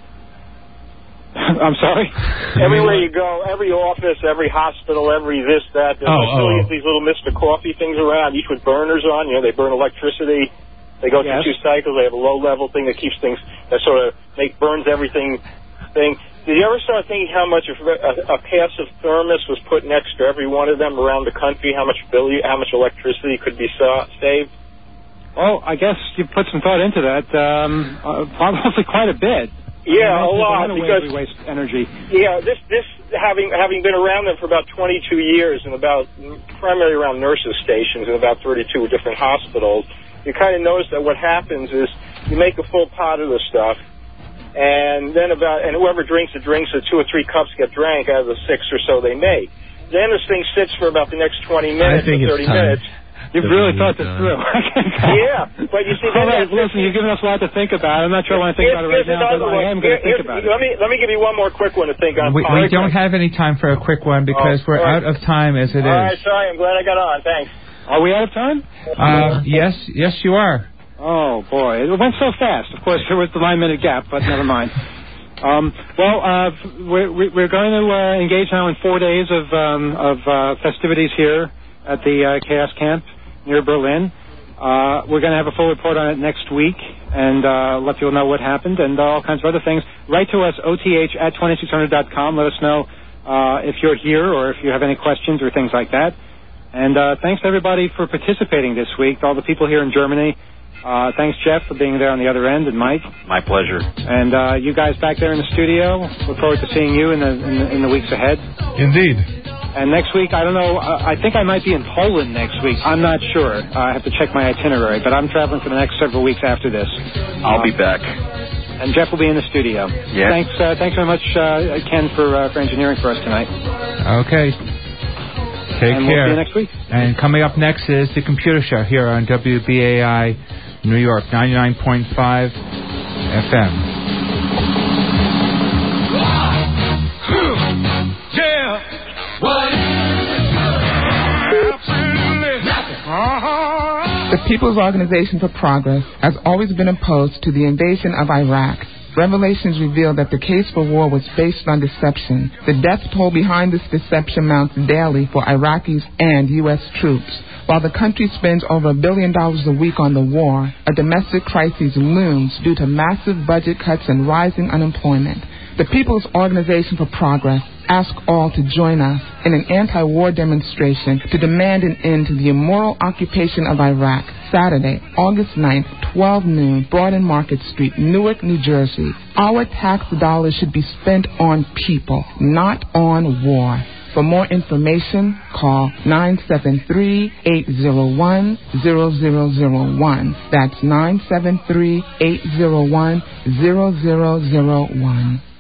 Speaker 4: I'm sorry?
Speaker 21: Everywhere you go, every office, every hospital, every this, that, there's
Speaker 5: Oh,
Speaker 21: like
Speaker 5: oh,
Speaker 21: millions
Speaker 5: oh.
Speaker 21: of these little Mister Coffee things around, each with burners on, you know, they burn electricity. They go
Speaker 4: Yes.
Speaker 21: through two cycles. They have a low-level thing that keeps things, that sort of make burns everything thing. Did you ever start thinking how much of a, a passive thermos was put next to every one of them around the country, how much bill, how much electricity could be sa- saved?
Speaker 4: Oh, I guess you put some thought into that. Um, uh, probably quite a bit.
Speaker 21: Yeah,
Speaker 4: I
Speaker 21: a
Speaker 4: mean,
Speaker 21: lot,
Speaker 4: we
Speaker 21: because
Speaker 4: waste energy.
Speaker 21: yeah, this this having having been around them for about twenty-two years and about primarily around nurses' stations and about thirty-two different hospitals, you kind of notice that what happens is you make a full pot of the stuff, and then about and whoever drinks it drinks it, two or three cups get drank out of the six or so they make. Then this thing sits for about the next twenty minutes or thirty minutes.
Speaker 4: You've really thought this through.
Speaker 21: Yeah, but you see,
Speaker 4: All
Speaker 21: then
Speaker 4: right,
Speaker 21: that-
Speaker 4: listen, you've given us a lot to think about. I'm not sure I want to think
Speaker 21: Here's-
Speaker 4: about it right
Speaker 21: here's
Speaker 4: now,
Speaker 21: another
Speaker 4: but
Speaker 21: one.
Speaker 4: I am going to
Speaker 21: Here-
Speaker 4: think about
Speaker 21: here's-
Speaker 4: it.
Speaker 21: Let me let me give you one more quick one to think on.
Speaker 2: We, we don't have any time for a quick one because
Speaker 21: Oh,
Speaker 2: we're
Speaker 21: all right.
Speaker 2: out of time as it
Speaker 21: All right,
Speaker 2: is.
Speaker 21: sorry, I'm glad I got on. Thanks.
Speaker 4: Are we out of time?
Speaker 2: Uh, yes, yes, you are.
Speaker 4: Oh, boy. It went so fast. Of course, there was the nine-minute gap, but never mind. Um, well, uh, we're, we're going to uh, engage now in four days of, um, of uh, festivities here at the uh, Chaos Camp near Berlin. Uh, we're going to have a full report on it next week and uh, let people know what happened and all kinds of other things. Write to us, O T H at twenty-six hundred dot com. Let us know uh, if you're here or if you have any questions or things like that. And uh, thanks to everybody for participating this week, all the people here in Germany. Uh, thanks, Jeff, for being there on the other end, and Mike.
Speaker 8: My pleasure.
Speaker 4: And uh, you guys back there in the studio, look forward to seeing you in the, in the, in the weeks ahead.
Speaker 5: Indeed.
Speaker 4: And next week, I don't know, uh, I think I might be in Poland next week. I'm not sure. Uh, I have to check my itinerary, but I'm traveling for the next several weeks after this.
Speaker 8: I'll
Speaker 4: um,
Speaker 8: be back.
Speaker 4: And Jeff will be in the studio.
Speaker 8: Yeah.
Speaker 4: Thanks, uh, thanks very much, uh, Ken, for, uh, for engineering for us tonight.
Speaker 2: Okay. Take
Speaker 4: and
Speaker 2: care.
Speaker 4: We'll see you next week.
Speaker 2: And coming up next is the Computer Show here on W B A I New York, ninety-nine point five F M.
Speaker 1: The People's Organization for Progress has always been opposed to the invasion of Iraq. Revelations reveal that the case for war was based on deception. The death toll behind this deception mounts daily for Iraqis and U S troops. While the country spends over a billion dollars a week on the war, a domestic crisis looms due to massive budget cuts and rising unemployment. The People's Organization for Progress asks all to join us in an anti-war demonstration to demand an end to the immoral occupation of Iraq. Saturday, August ninth, twelve noon, Broad and Market Street, Newark, New Jersey. Our tax dollars should be spent on people, not on war. For more information, call nine seven three, eight zero one, zero zero zero one. That's nine seven three, eight zero one, zero zero zero one.